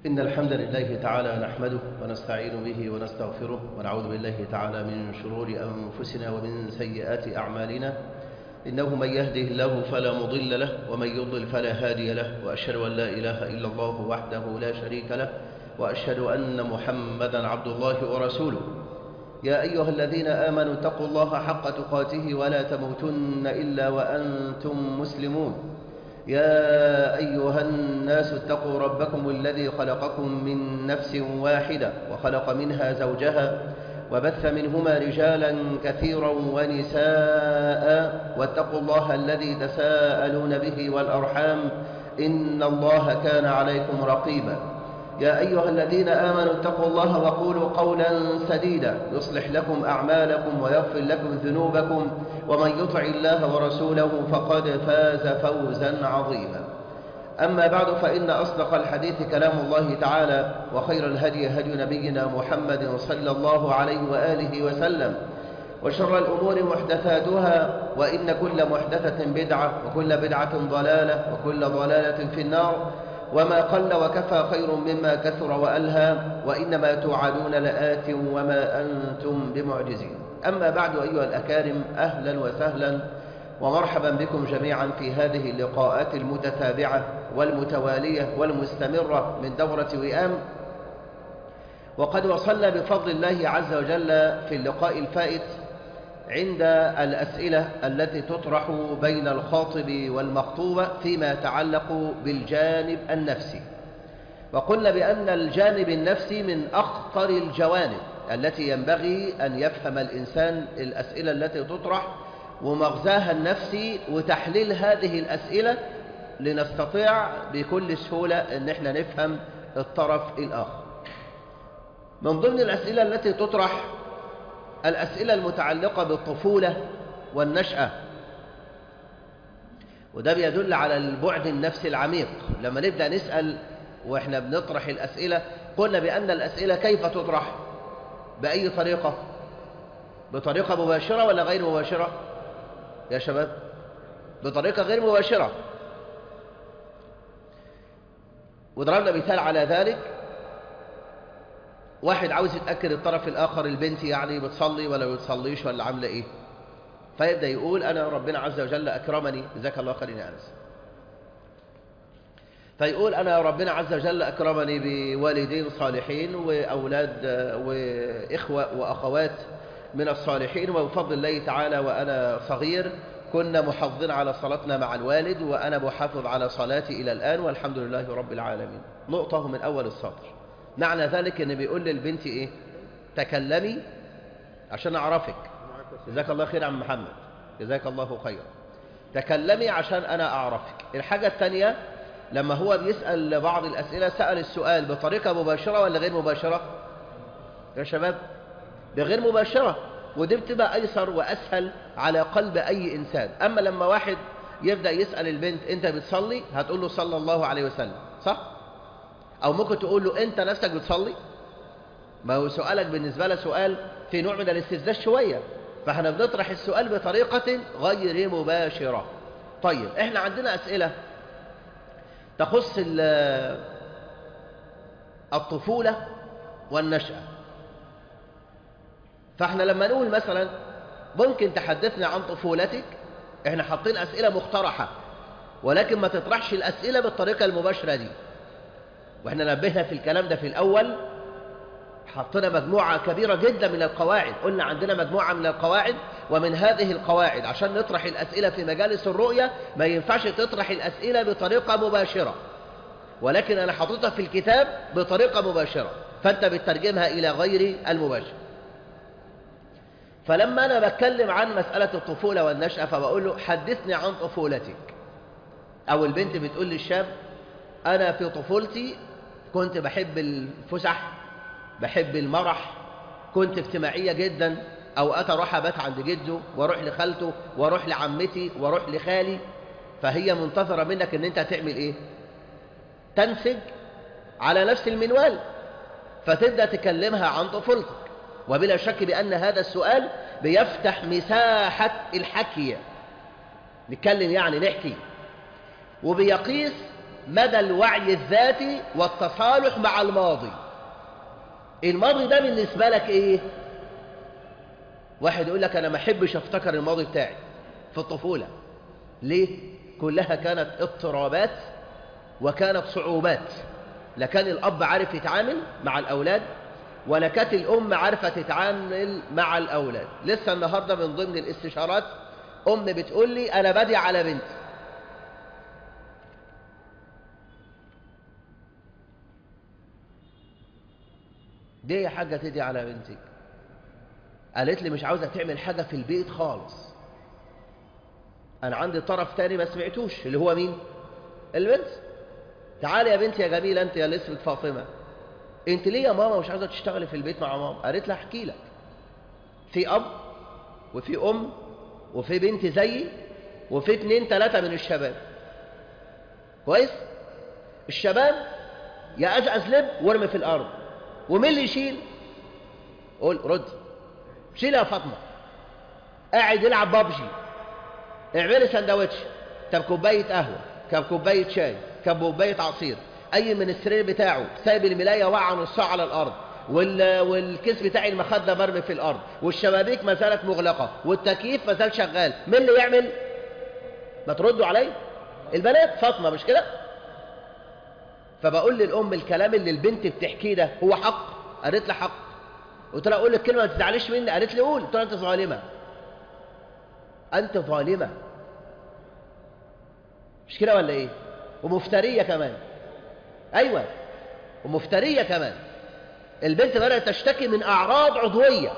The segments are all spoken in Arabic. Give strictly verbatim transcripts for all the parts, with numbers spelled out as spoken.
إن الحمد لله تعالى نحمده ونستعين به ونستغفره ونعوذ بالله تعالى من شرور أنفسنا ومن سيئات أعمالنا. إنه من يهده الله فلا مضل له ومن يضلل فلا هادي له، وأشهد أن لا إله إلا الله وحده لا شريك له، وأشهد أن محمدا عبد الله ورسوله. يا أيها الذين آمنوا اتقوا الله حق تقاته ولا تموتن إلا وأنتم مسلمون. يا أيها الناس اتقوا ربكم الذي خلقكم من نفس واحدة وخلق منها زوجها وبث منهما رجالا كثيرا ونساء، واتقوا الله الذي تساءلون به والأرحام إن الله كان عليكم رقيبا. يا أيها الذين آمنوا اتقوا الله وقولوا قولا سديدا يصلح لكم أعمالكم ويغفر لكم ذنوبكم، ومن يطع الله ورسوله فقد فاز فوزا عظيما. أما بعد، فإن أصدق الحديث كلام الله تعالى، وخير الهدي هدي نبينا محمد صلى الله عليه وآله وسلم، وشر الأمور محدثاتها، وإن كل محدثة بدعة وكل بدعة ضلالة وكل ضلالة في النار. وما قل وكفى خير مما كثر وألهى، وإنما توعدون لآت وما أنتم بمعجزين. أما بعد، أيها الأكارم، أهلا وسهلا ومرحبا بكم جميعا في هذه اللقاءات المتتابعة والمتوالية والمستمرة من دورة وئام. وقد وصلنا بفضل الله عز وجل في اللقاء الفائت عند الأسئلة التي تطرح بين الخاطب والمخطوبة فيما يتعلق بالجانب النفسي، وقلنا بأن الجانب النفسي من أخطر الجوانب التي ينبغي أن يفهم الإنسان الأسئلة التي تطرح ومغزاها النفسي وتحليل هذه الأسئلة لنستطيع بكل سهولة أن احنا نفهم الطرف الآخر. من ضمن الأسئلة التي تطرح الأسئلة المتعلقة بالطفولة والنشأة، وده بيدل على البعد النفسي العميق. لما نبدأ نسأل وإحنا بنطرح الأسئلة، قلنا بأن الأسئلة كيف تطرح؟ بأي طريقة؟ بطريقة مباشرة ولا غير مباشرة؟ يا شباب، بطريقة غير مباشرة. وضربنا مثال على ذلك، واحد عاوز يتأكد الطرف الآخر، البنت يعني بتصلي ولا بتصليش ولا عاملة إيه، فيبدأ يقول أنا ربنا عز وجل أكرمني، جزاك الله خير يا أنس، فيقول أنا ربنا عز وجل أكرمني بوالدين صالحين وأولاد وإخوة وأخوات من الصالحين، وبفضل الله تعالى وأنا صغير كنا محافظين على صلاتنا مع الوالد، وأنا محافظ على صلاتي إلى الآن والحمد لله رب العالمين. نقطة من أول السطر. معنى ذلك ان بيقول للبنت ايه؟ تكلمي عشان اعرفك، جزاك الله خير يا عم محمد، جزاك الله خيرا، تكلمي عشان انا اعرفك. الحاجة الثانية، لما هو بيسأل بعض الاسئلة سأل السؤال بطريقة مباشرة ولا غير مباشرة يا شباب؟ بغير مباشرة، ودي بتبقى ايسر واسهل على قلب اي انسان. اما لما واحد يبدأ يسأل البنت انت بتصلي، هتقول له صلى الله عليه وسلم، صح؟ أو ممكن تقول له أنت نفسك بتصلي؟ ما هو سؤالك بالنسبة له سؤال في نوع من الاستفزاز شوية، فاحنا بنطرح السؤال بطريقة غير مباشرة. طيب، احنا عندنا أسئلة تخص الطفولة والنشأة، فاحنا لما نقول مثلا ممكن تحدثنا عن طفولتك، احنا حاطين أسئلة مقترحة، ولكن ما تطرحش الأسئلة بالطريقة المباشرة دي. واحنا نبهنا في الكلام ده في الأول، حطينا مجموعة كبيرة جدا من القواعد، قلنا عندنا مجموعة من القواعد، ومن هذه القواعد عشان نطرح الأسئلة في مجالس الرؤية ما ينفعش تطرح الأسئلة بطريقة مباشرة، ولكن أنا حطيتها في الكتاب بطريقة مباشرة، فأنت بتترجمها إلى غير المباشر. فلما أنا بتكلم عن مسألة الطفولة والنشأة فبقول له حدثني عن طفولتك، أو البنت بتقول للشاب أنا في طفولتي كنت بحب الفسح، بحب المرح، كنت اجتماعية جدا، أوقات أروح أبات عند جده وأروح لخالته وأروح لعمتي وأروح لخالي. فهي منتظرة منك أن أنت تعمل إيه؟ تنسج على نفس المنوال، فتبدأ تكلمها عن طفولتك. وبلا شك بأن هذا السؤال بيفتح مساحة الحكي، نتكلم يعني نحكي، وبيقيس مدى الوعي الذاتي والتصالح مع الماضي. الماضي ده بالنسبة لك ايه؟ واحد يقول لك انا ما احبش افتكر الماضي بتاعي في الطفولة. ليه؟ كلها كانت اضطرابات وكانت صعوبات. لا كان الاب عارف يتعامل مع الاولاد ولا كانت الام عارفة تتعامل مع الاولاد. لسه النهاردة من ضمن الاستشارات ام بتقول لي انا بدي على بنتي، ليه يا حاجة تدي على بنتك؟ قالت لي مش عاوزة تعمل حاجة في البيت خالص. أنا عندي طرف تاني ما سمعتوش، اللي هو مين؟ البنت. تعالي يا بنتي يا جميلة، أنت يا اللي اسمك فاطمة، أنت ليه يا ماما مش عاوزة تشتغلي في البيت مع ماما؟ قالت لها أحكي لك، في أب وفي أم وفي بنت زيي وفي اتنين تلاتة من الشباب. كويس؟ الشباب يا أزأز لب وارمي في الأرض، ومين اللي يشيل؟ قول رد، شيل يا فاطمة. قاعد يلعب بابجي، اعملي سندوتش، طب كوباية قهوة، طب كوباية شاي، طب كوباية عصير، أي من السرير بتاعه سايب الملاية واقعة نصها على الأرض، وال... والكيس بتاع المخدة مرمي في الأرض، والشبابيك ما زالت مغلقة، والتكييف ما زال شغال، مين اللي يعمل؟ ما تردوا علي؟ البنات. فاطمة مش كده؟ فبقول للأم الكلام اللي البنت بتحكيه ده هو حق؟ قالت لي حق. قلت لها أقول لك كلمة ما تزعليش مني؟ قالت لي قول. قلت لها أنت ظالمة، أنت ظالمة، مش كده ولا إيه؟ ومفترية كمان. أيوة، ومفترية كمان. البنت بدأت تشتكي من أعراض عضوية،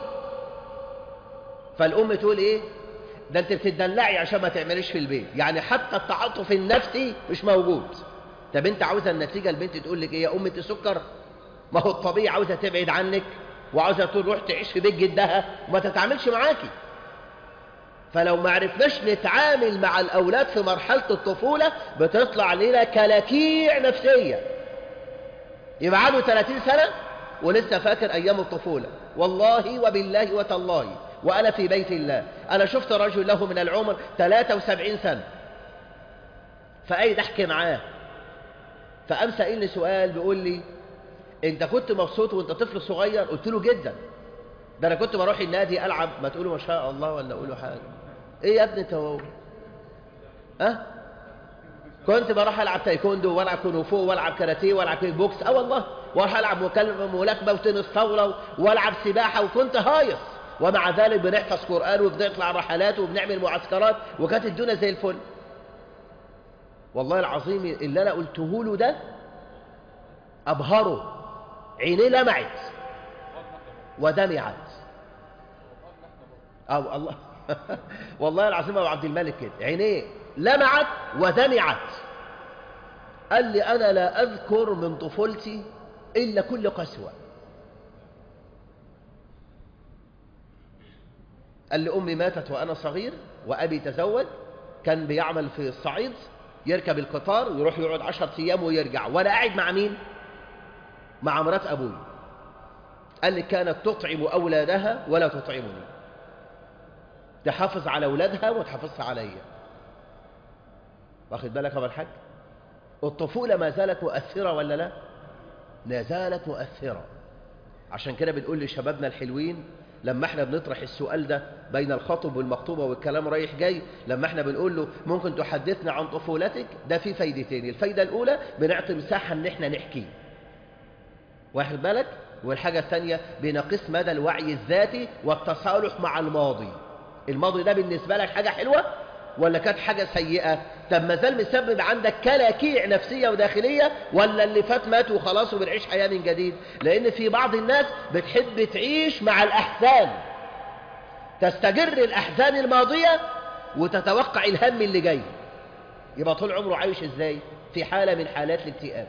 فالأم تقول إيه؟ ده أنت بتدلعي عشان ما تعمليش في البيت، يعني حتى التعاطف النفسي مش موجود. طب أنت عاوزة النتيجة البنت تقول لك إيه؟ يا أم أنت سكر؟ ما هو الطبيعي عاوزة تبعد عنك وعاوزة تروح تعيش في بيت جدها وما تتعاملش معاكي. فلو ما عرفناش نتعامل مع الأولاد في مرحلة الطفولة بتطلع لنا كلاكيع نفسية. يبقى عنده ثلاثين سنة ولسه فاكر أيام الطفولة. والله وبالله وتالله وأنا في بيت الله أنا شفت رجل له من العمر ثلاثة وسبعين سنة، فقاعد أحكي معاه، فقام سألني سؤال بيقول لي أنت كنت مبسوط وأنت طفل صغير؟ قلت له جدا، ده أنا كنت بروح النادي ألعب. ما تقولوا ما شاء الله ولا أقولوا حاجة؟ إيه يا ابني تو أه؟ كنت بروح ألعب تايكوندو والعب كونغ فو والعب كاراتيه والعب كيك بوكس. اه والله، واروح ألعب ملاكمة وتنس طاولة والعب سباحة، وكنت هايص، ومع ذلك بنحفظ قرآن وبنطلع رحلات وبنعمل معسكرات وكانت الدنيا زي الفل. والله العظيم اللي أنا قلته له ده أبهره، عينيه لمعت ودمعت. أو الله والله العظيم أبو عبد الملك كده، عينيه لمعت ودمعت. قال لي أنا لا أذكر من طفولتي إلا كل قسوة. قال لي أمي ماتت وأنا صغير وأبي تزوج، كان بيعمل في الصعيد، يركب القطار ويروح يقعد عشر أيام ويرجع، وأنا قاعد مع مين؟ مع مرات أبوي. قال لي كانت تطعم أولادها ولا تطعمني، تحافظ على أولادها وتحافظ عليا. واخد بالك يا أبو الحاج؟ الطفولة ما زالت مؤثرة ولا لا؟ لا زالت مؤثرة. عشان كده بنقول لشبابنا الحلوين لما احنا بنطرح السؤال ده بين الخطب والمخطوبة والكلام رايح جاي، لما احنا بنقول له ممكن تحدثنا عن طفولتك، ده في فايدتين. الفايدة الأولى بنعطي مساحة ان احنا نحكي، واخد بالك؟ والحاجة الثانية بنقيس مدى الوعي الذاتي والتصالح مع الماضي. الماضي ده بالنسبة لك حاجة حلوة ولا كانت حاجة سيئة؟ طب ما زال مسبب عندك كلاكيع نفسية وداخلية، ولا اللي فات مات وخلاص وبنعيش حياة من جديد؟ لأن في بعض الناس بتحب تعيش مع الأحزان، تستجر الأحزان الماضية وتتوقع الهم اللي جاي، يبقى طول عمره عايش ازاي؟ في حالة من حالات الاكتئاب.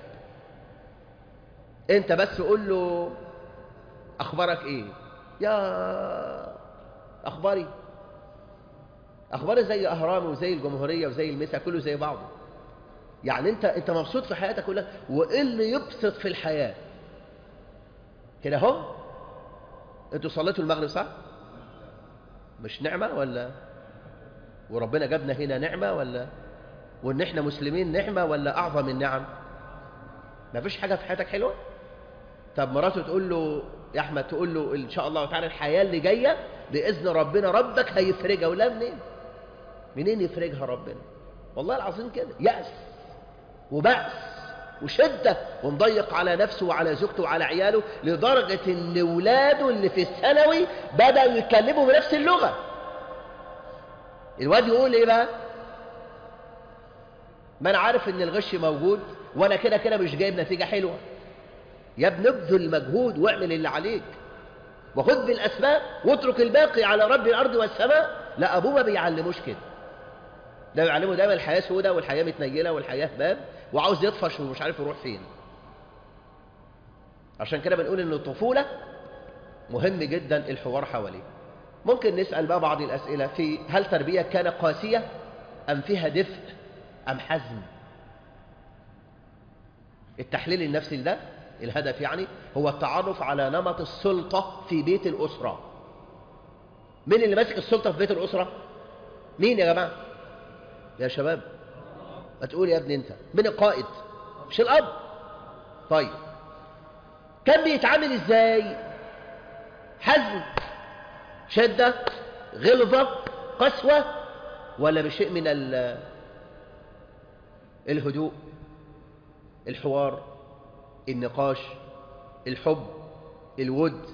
انت بس قول له أخبارك ايه؟ يا أخباري أخباري زي أهرامي وزي الجمهورية وزي المسا، كله زي بعضه. يعني أنت أنت مبسوط في حياتك كلها، وإيه اللي يبسط في الحياة؟ كده أهو. أنتوا صليتوا المغرب صح؟ مش نعمة ولا؟ وربنا جابنا هنا نعمة ولا؟ وإن إحنا مسلمين نعمة ولا أعظم النعم؟ ما فيش حاجة في حياتك حلوة؟ طب مراته تقول له يا أحمد، تقول له إن شاء الله تعالى الحياة اللي جاية بإذن ربنا ربك هيفرجها، ولا منين؟ منين يفرجها ربنا؟ والله العظيم كده يأس وبأس وشدة ومضيق على نفسه وعلى زوجته وعلى عياله، لدرجة إن ولاده اللي في الثانوي بدأوا يتكلموا بنفس اللغة. الواد يقول إيه بقى؟ ما أنا عارف إن الغش موجود وأنا كده كده مش جايب نتيجة حلوة. يا ابن ابذل مجهود واعمل اللي عليك وخذ بالأسباب واترك الباقي على رب الأرض والسماء. لا، أبوه ما بيعلموش كده، ده بيعلمه دايما الحياة سودة والحياة متنيلة والحياة باب، وعاوز يطفش ومش عارف يروح فين. عشان كده بنقول إن الطفولة مهم جدا الحوار حواليه. ممكن نسأل بقى بعض الأسئلة في هل تربية كانت قاسية أم فيها دفء أم حزم؟ التحليل النفسي ده الهدف يعني هو التعرف على نمط السلطة في بيت الأسرة. مين اللي ماسك السلطة في بيت الأسرة؟ مين يا جماعة؟ يا شباب ما تقول يا ابني انت. من القائد؟ مش الأب. طيب كان بيتعامل ازاي؟ حزم، شدة، غلظة، قسوة، ولا بشيء من الهدوء، الحوار، النقاش، الحب، الود؟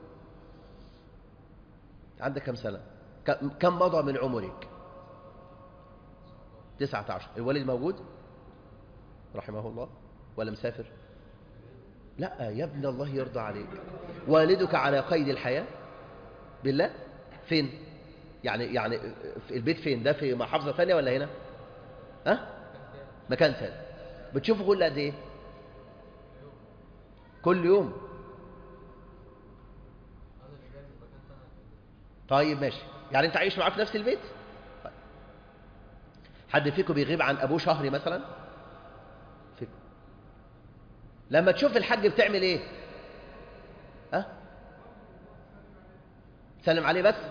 عندك كم سنة؟ كم مضى من عمرك؟ تسعة عشر. الوالد موجود رحمه الله ولا مسافر؟ لا يا ابن الله يرضى عليك، والدك على قيد الحياة بالله؟ فين يعني؟ يعني في البيت فين؟ ده في محافظة ثانية ولا هنا؟ ها أه؟ مكان ثاني. بتشوفه كل قد ايه؟ كل يوم؟ طيب ماشي، يعني انت عايش معاه في نفس البيت؟ طيب. حد فيكم بيغيب عن ابوه شهر مثلا؟ فيكم لما تشوف الحاج بتعمل ايه؟ ها أه؟ سلم عليه بس؟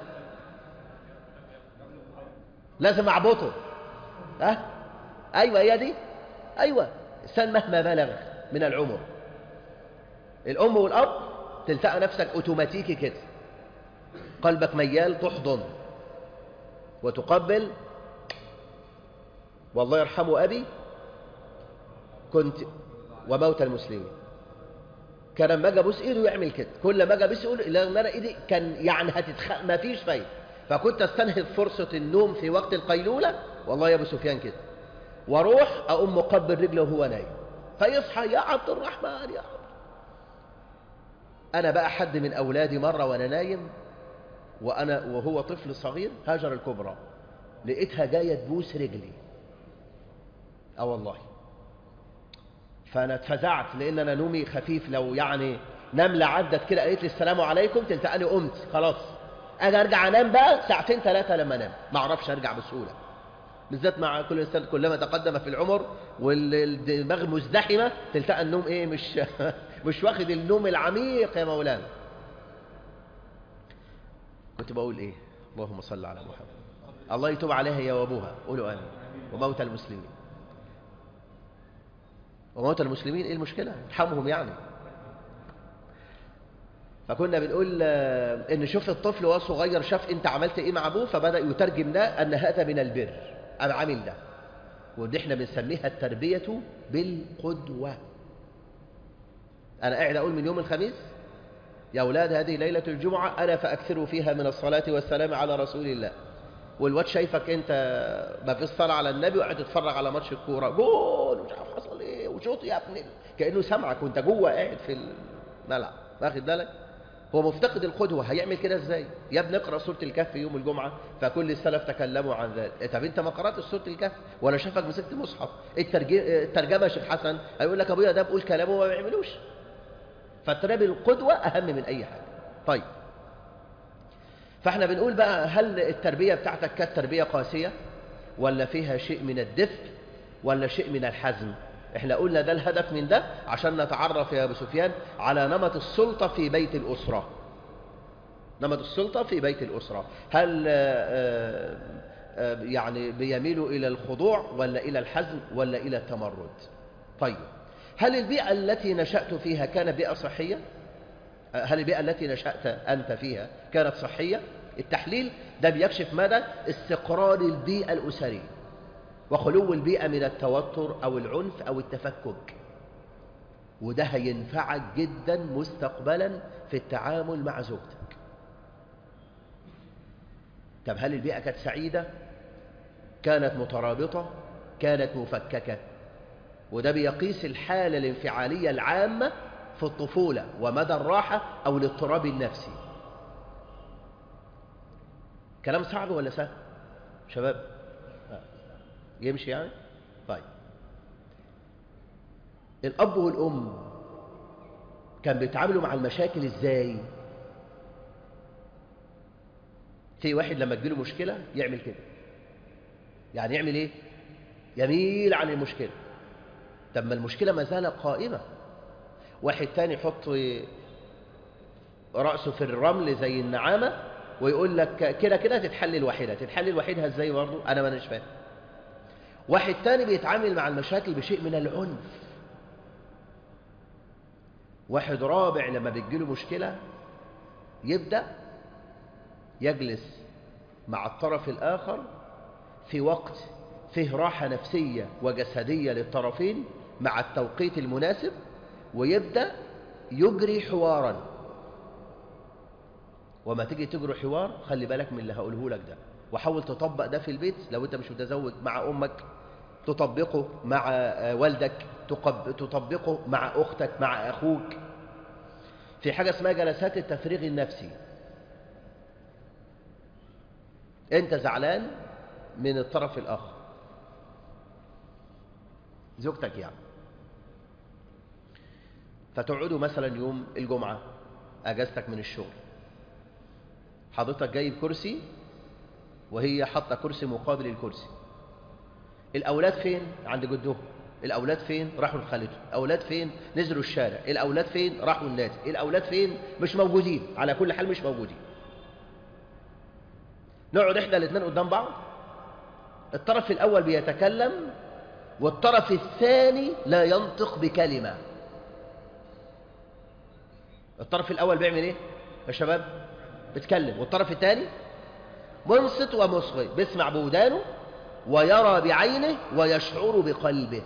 لازم اعبطه؟ ها أه؟ ايوه هي دي. ايوه الانسان مهما بلغ من العمر، الام والاب تلتقى نفسك اوتوماتيكي كده، قلبك ميال تحضن وتقبل. والله يرحمه ابي كنت وموت المسلمين، كان لما اجي ابوس ايده يعمل كده، كل ما اجي ابوس ايده لما انا ايدي كان يعني هتتخ ما فيش فايده، فكنت استنهض فرصه النوم في وقت القيلوله، والله يا ابو سفيان كده، واروح اقوم مقبل رجله وهو نايم، فيصحى يا عبد الرحمن يا عبد. انا بقى حد من اولادي مره وانا نايم وانا وهو طفل صغير، هاجر الكبرى، لقيتها جايه تبوس رجلي. اه والله، فانا اتفزعت لان انا نومي خفيف، لو يعني نمله عدت كده قالت لي السلام عليكم تلتقاني قمت خلاص، اجي ارجع انام بقى ساعتين ثلاثه لما انام، ما اعرفش ارجع بسهوله، بالذات مع كل انسان كلما تقدم في العمر والدماغ مزدحمه تلتقى النوم ايه مش مش واخد النوم العميق يا مولانا. كنت بقول ايه؟ اللهم صل على محمد. الله يتوب عليها هي وابوها، قولوا امين. وموتى المسلمين، وموتى المسلمين ايه المشكله؟ ارحمهم يعني. فكنا بنقول ان شوف الطفل وهو صغير شاف انت عملت ايه مع ابوه، فبدا يترجم ده ان هذا من البر، انا عامل ده، ودي احنا بنسميها التربيه بالقدوه. انا قاعد اقول من يوم الخميس يا اولاد هذه ليله الجمعه انا فاكثروا فيها من الصلاه والسلام على رسول الله، والواد شايفك انت ما فيش صلاه على النبي وقاعد تتفرج على ماتش الكوره، جول ومش عارف حصل ايه وشوط يا ابني، كانه سمعك وانت جوه قاعد في الملعب، واخد بالك؟ هو مفتقد القدوه، هيعمل كده ازاي؟ يا ابني اقرا سوره الكهف يوم الجمعه فكل السلف تكلموا عن ذلك. طب انت ما قراتش سوره الكهف ولا شافك مسكت مصحف؟ الترجمه يا شيخ حسن هيقول لك ابويا ده بقول كلامه وما بيعملوش. فالتربيه القدوه اهم من اي حاجه. طيب فاحنا بنقول بقى هل التربيه بتاعتك كانت تربيه قاسيه ولا فيها شيء من الدفء ولا شيء من الحزم؟ احنا قلنا ده الهدف من ده عشان نتعرف يا ابو سفيان على نمط السلطه في بيت الاسره. نمط السلطه في بيت الاسره، هل يعني بيميلوا إلى الخضوع ولا إلى الحزم ولا إلى التمرد؟ طيب، هل البيئة التي نشأت فيها كانت بيئة صحية؟ هل البيئة التي نشأت أنت فيها كانت صحية؟ التحليل ده بيكشف مدى استقرار البيئة الأسرية وخلو البيئة من التوتر أو العنف أو التفكك، وده هينفعك جدا مستقبلا في التعامل مع زوجتك. طب هل البيئة كانت سعيدة؟ كانت مترابطة؟ كانت مفككة؟ وده بيقيس الحالة الانفعالية العامة في الطفولة ومدى الراحة أو الاضطراب النفسي. كلام صعب ولا سهل شباب؟ يمشي يعني؟ طيب، الأب والأم كان بيتعاملوا مع المشاكل إزاي؟ في واحد لما تجيله مشكلة يعمل كده، يعني يعمل إيه؟ يميل عن المشكلة. طب ما المشكلة ما زالت قائمة. واحد تاني يحط رأسه في الرمل زي النعامة ويقول لك كده كده تتحل الوحيدة. تتحل الوحيدة ازاي برضه؟ أنا ما نش فاهم. واحد تاني بيتعامل مع المشاكل بشيء من العنف. واحد رابع لما بتجيله مشكلة يبدأ يجلس مع الطرف الآخر في وقت فيه راحة نفسية وجسدية للطرفين مع التوقيت المناسب، ويبدأ يجري حوارا. وما تيجي تجري حوار خلي بالك من اللي هقوله لك ده، وحاول تطبق ده في البيت. لو انت مش متزوج، مع أمك تطبقه، مع والدك تطبقه، مع أختك، مع أخوك، في حاجة اسمها جلسات التفريغ النفسي. انت زعلان من الطرف الآخر، زوجتك يعني، فتقعدوا مثلا يوم الجمعة أجازتك من الشغل، حضرتك جايب كرسي وهي حاطة كرسي مقابل الكرسي. الأولاد فين؟ عند جدهم. الأولاد فين؟ راحوا لخالته. الأولاد فين؟ نزلوا الشارع. الأولاد فين؟ راحوا النادي. الأولاد فين؟ مش موجودين، على كل حال مش موجودين. نقعد احنا الاثنين قدام بعض، الطرف الأول بيتكلم والطرف الثاني لا ينطق بكلمة. الطرف الأول بيعمل ايه يا شباب؟ بيتكلم، والطرف الثاني منصت ومصغي، بيسمع بودانه ويرى بعينه ويشعر بقلبه.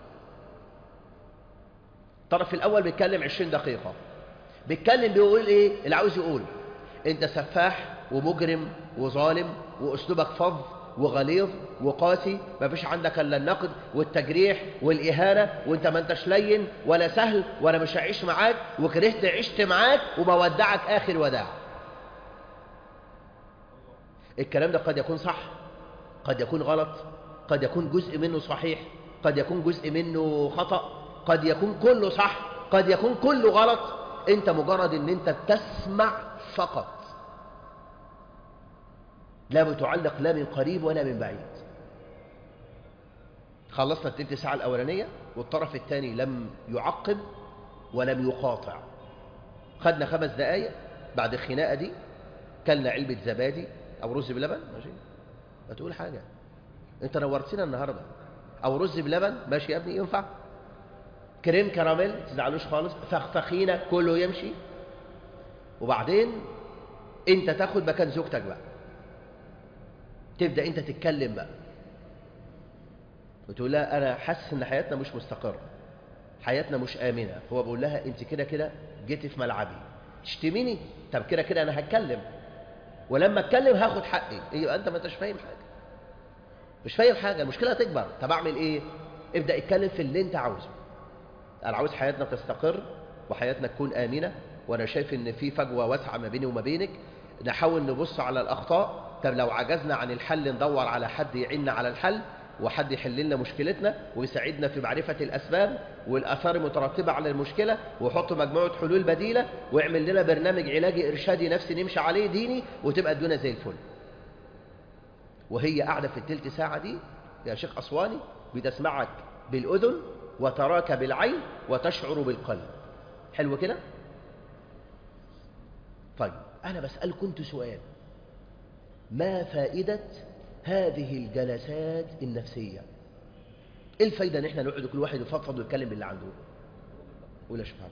الطرف الأول بيتكلم عشرين دقيقة، بيتكلم بيقول ايه اللي عاوز يقول. انت سفاح ومجرم وظالم واسلوبك فظ وغليظ وقاسي، ما فيش عندك الا النقد والتجريح والاهانه، وانت ما انتش لين ولا سهل، وانا مش هعيش معاك، وكرهت عشت معاك وبودعك اخر وداع. الكلام ده قد يكون صح، قد يكون غلط، قد يكون جزء منه صحيح، قد يكون جزء منه خطأ، قد يكون كله صح، قد يكون كله غلط. انت مجرد ان انت تسمع فقط، لا بتعلق لا من قريب ولا من بعيد. خلصنا التلت ساعة الأولانية والطرف الثاني لم يعقب ولم يقاطع. خدنا خمس دقايق بعد الخناقة دي، كلنا علبة زبادي أو رز بلبن، ماشي؟ ما تقول حاجة، أنت نورتنا النهاردة. أو رز بلبن، ماشي يا ابني ينفع؟ كريم كراميل، تزعلوش خالص، فخفخينة، كله يمشي. وبعدين أنت تاخد مكان زوجتك بقى، تبدأ أنت تتكلم بقى وتقول لها أنا حاسس إن حياتنا مش مستقرة، حياتنا مش آمنة. هو بقول لها أنت كده كده جيتي في ملعبي، تشتميني؟ طب كده كده أنا هتكلم، ولما أتكلم هاخد حقي. إيه أنت ما أنتش فاهم حاجة، مش فاهم حاجة، المشكلة هتكبر. طب أعمل إيه؟ ابدأ اتكلم في اللي أنت عاوزه. أنا عاوز حياتنا تستقر وحياتنا تكون آمنة، وأنا شايف إن في فجوة واسعة ما بيني وما بينك. نحاول نبص على الأخطاء، طب لو عجزنا عن الحل ندور على حد يعيننا على الحل، وحد يحل لنا مشكلتنا ويساعدنا في معرفة الأسباب والآثار المترتبة على المشكلة، ويحط مجموعة حلول بديلة، ويعمل لنا برنامج علاجي إرشادي نفسي نمشي عليه ديني، وتبقى الدنيا زي الفل. وهي قاعدة في التلت ساعة دي يا شيخ أسواني بتسمعك بالأذن وتراك بالعين وتشعر بالقلب. حلو كده؟ طيب أنا بسألكم انتوا سؤال، ما فائدة هذه الجلسات النفسية. ايه الفايدة ان احنا نقعد كل واحد يفضفض ويتكلم باللي عنده؟ قول يا شباب،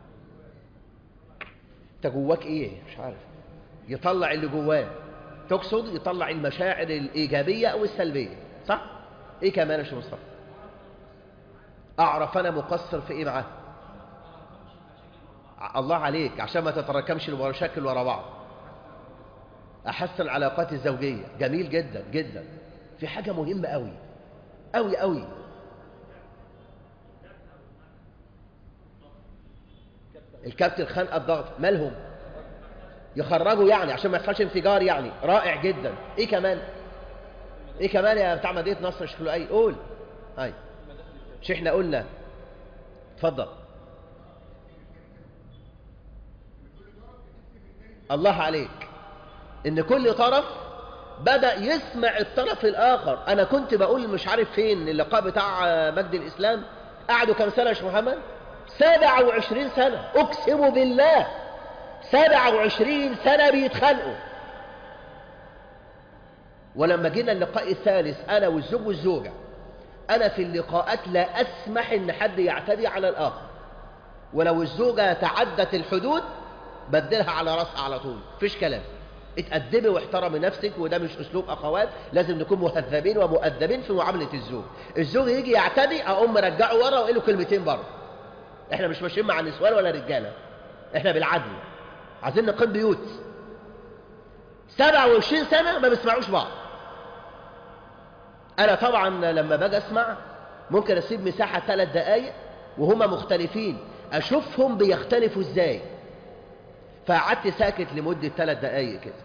انت جواك ايه؟ مش عارف. يطلع اللي جواه. تقصد يطلع المشاعر الإيجابية أو السلبية، صح؟ ايه كمان يا شيخ مصطفى؟ اعرف انا مقصر في ايه معاه. الله عليك، عشان ما تتراكمش المشاكل ورا بعض. احسن العلاقات الزوجية، جميل جدا جدا. في حاجة مهمة قوي قوي قوي. الكابتن خنقة الضغط، مالهم؟ يخرجوا يعني عشان ما يحصلش انفجار يعني. رائع جدا. ايه كمان؟ ايه كمان يا بتاع مدينة نصر شكله اي؟ قول. اي مش احنا قلنا؟ اتفضل. الله عليك، ان كل طرف بدأ يسمع الطرف الاخر. انا كنت بقول مش عارف فين اللقاء بتاع مجد الاسلام، قعدوا كم سنة يا شيخ محمد؟ سبعة وعشرين سنة، اقسم بالله سبعة وعشرين سنة بيتخانقوا. ولما جينا اللقاء الثالث انا والزوج والزوجة، انا في اللقاءات لا اسمح ان حد يعتدي على الاخر، ولو الزوجة تعدت الحدود بدلها على راسها على طول، مفيش كلام. اتأدبي واحترمي نفسك، وده مش اسلوب اخوات. لازم نكون مهذبين ومؤدبين في معاملة الزوج. الزوج يجي يعتدي اقوم مرجعه ورا واقول له كلمتين بره. احنا مش ماشيين مع نسوان ولا رجاله، احنا بالعدل. عايزين نقيم بيوت. سبعة وعشرين سنة ما بيسمعوش بعض. انا طبعا لما باجي اسمع ممكن اسيب مساحة ثلاث دقايق وهما مختلفين، اشوفهم بيختلفوا ازاي. فقعدت ساكت لمدة ثلاث دقايق كده.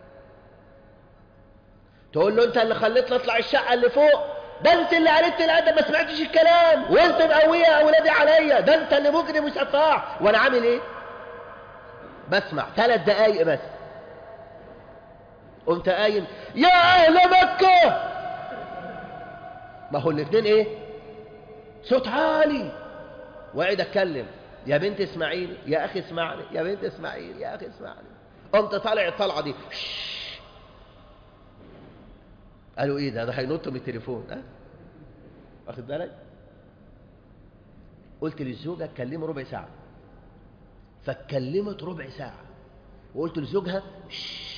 تقول له انت اللي خليتني اطلع الشقة اللي فوق، ده انت اللي عرفت الادب ما سمعتش الكلام، وانت مقوية اولادي عليا، ده انت اللي مجرم وسفاح. وانا عامل ايه؟ بسمع ثلاث دقايق بس. قمت قايم يا اهل مكة. ما هو الاثنين ايه؟ صوت عالي. وقعد اتكلم، يا بنت اسماعيل، يا اخي اسمعني، يا بنت اسماعيل، يا اخي اسمعني. قمت طالع الطلعه دي. شش. قالوا ايه ده؟ ده هينط من التليفون. ها؟ واخد بالك؟ قلت للزوجه اتكلموا ربع ساعه، فاتكلمت ربع ساعه. وقلت لزوجها شش.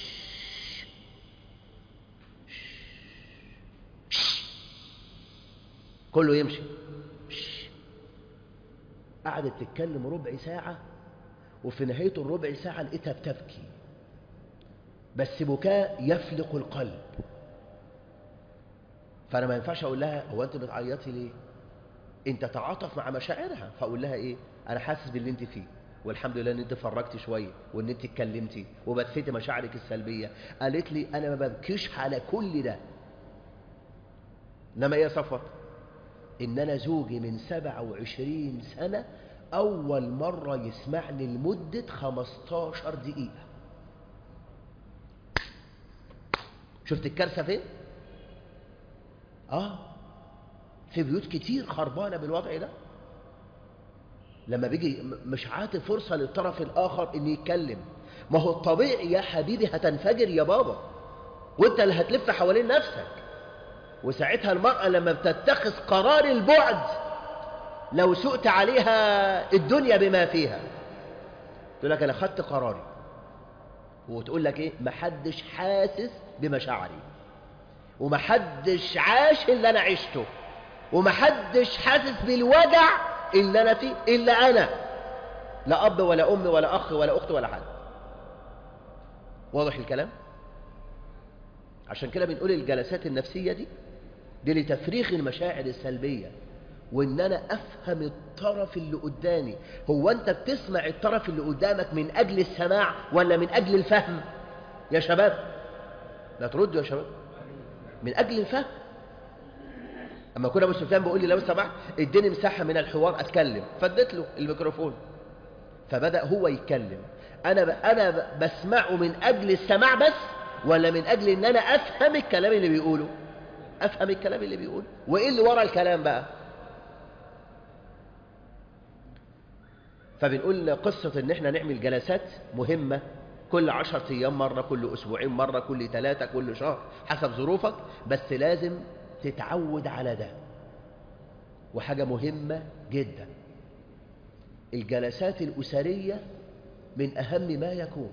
شش. كله يمشي. شش. قعدت تتكلم ربع ساعه، وفي نهايه الربع ساعه لقيتها بتبكي، بس بكاء يفلق القلب. فانا ما ينفعش اقول لها هو انت بتعيطي ليه؟ انت تعاطف مع مشاعرها. فاقول لها ايه؟ انا حاسس باللي انت فيه، والحمد لله ان انت فرجتي شويه وان انت اتكلمتي وبثيتي مشاعرك السلبيه. قالت لي انا ما ببكيش على كل ده. انما ايه يا صفوت؟ ان انا زوجي من سبعة وعشرين سنه اول مره يسمعني لمده خمستاشر دقيقه. شفت الكارثه فين؟ اه في بيوت كتير خربانه بالوضع ده. لما بيجي مش عاطي فرصه للطرف الاخر ان يتكلم. ما هو الطبيعي يا حبيبي هتنفجر يا بابا، وانت اللي هتلف حوالين نفسك. وساعتها المرأة لما بتتخذ قرار البعد لو سئت عليها الدنيا بما فيها تقول لك انا خدت قراري، وتقول لك ايه؟ محدش حاسس بمشاعري، ومحدش عاش اللي انا عشته، ومحدش حاسس بالوجع اللي انا فيه الا انا. لا اب ولا ام ولا اخ ولا اخت ولا حد. واضح الكلام؟ عشان كده بنقول الجلسات النفسية دي دي لتفريغ المشاعر السلبية، وان انا افهم الطرف اللي قدامي. هو انت بتسمع الطرف اللي قدامك من اجل السماع ولا من اجل الفهم يا شباب؟ لا تردوا يا شباب. من اجل الفهم. اما كنا ابو سفيان بيقول لي لو سمحت اديني مساحه من الحوار اتكلم، فاديت له الميكروفون فبدا هو يتكلم. انا ب... انا ب... بسمعه من اجل السماع بس، ولا من اجل ان انا افهم الكلام اللي بيقوله؟ افهم الكلام اللي بيقوله وايه اللي ورا الكلام بقى. فبنقول قصه ان احنا نعمل جلسات مهمه كل عشرة أيام مرة، كل أسبوعين مرة، كل ثلاثة، كل شهر، حسب ظروفك، بس لازم تتعود على ده. وحاجة مهمة جدا، الجلسات الأسرية من أهم ما يكون.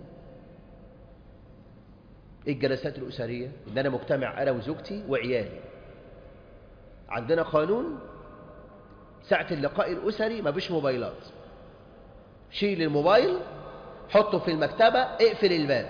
الجلسات الأسرية إن أنا مجتمع أنا وزوجتي وعيالي، عندنا قانون ساعة اللقاء الأسري ما بيش موبايلات، شيل الموبايل، حطه في المكتبة، اقفل الباب.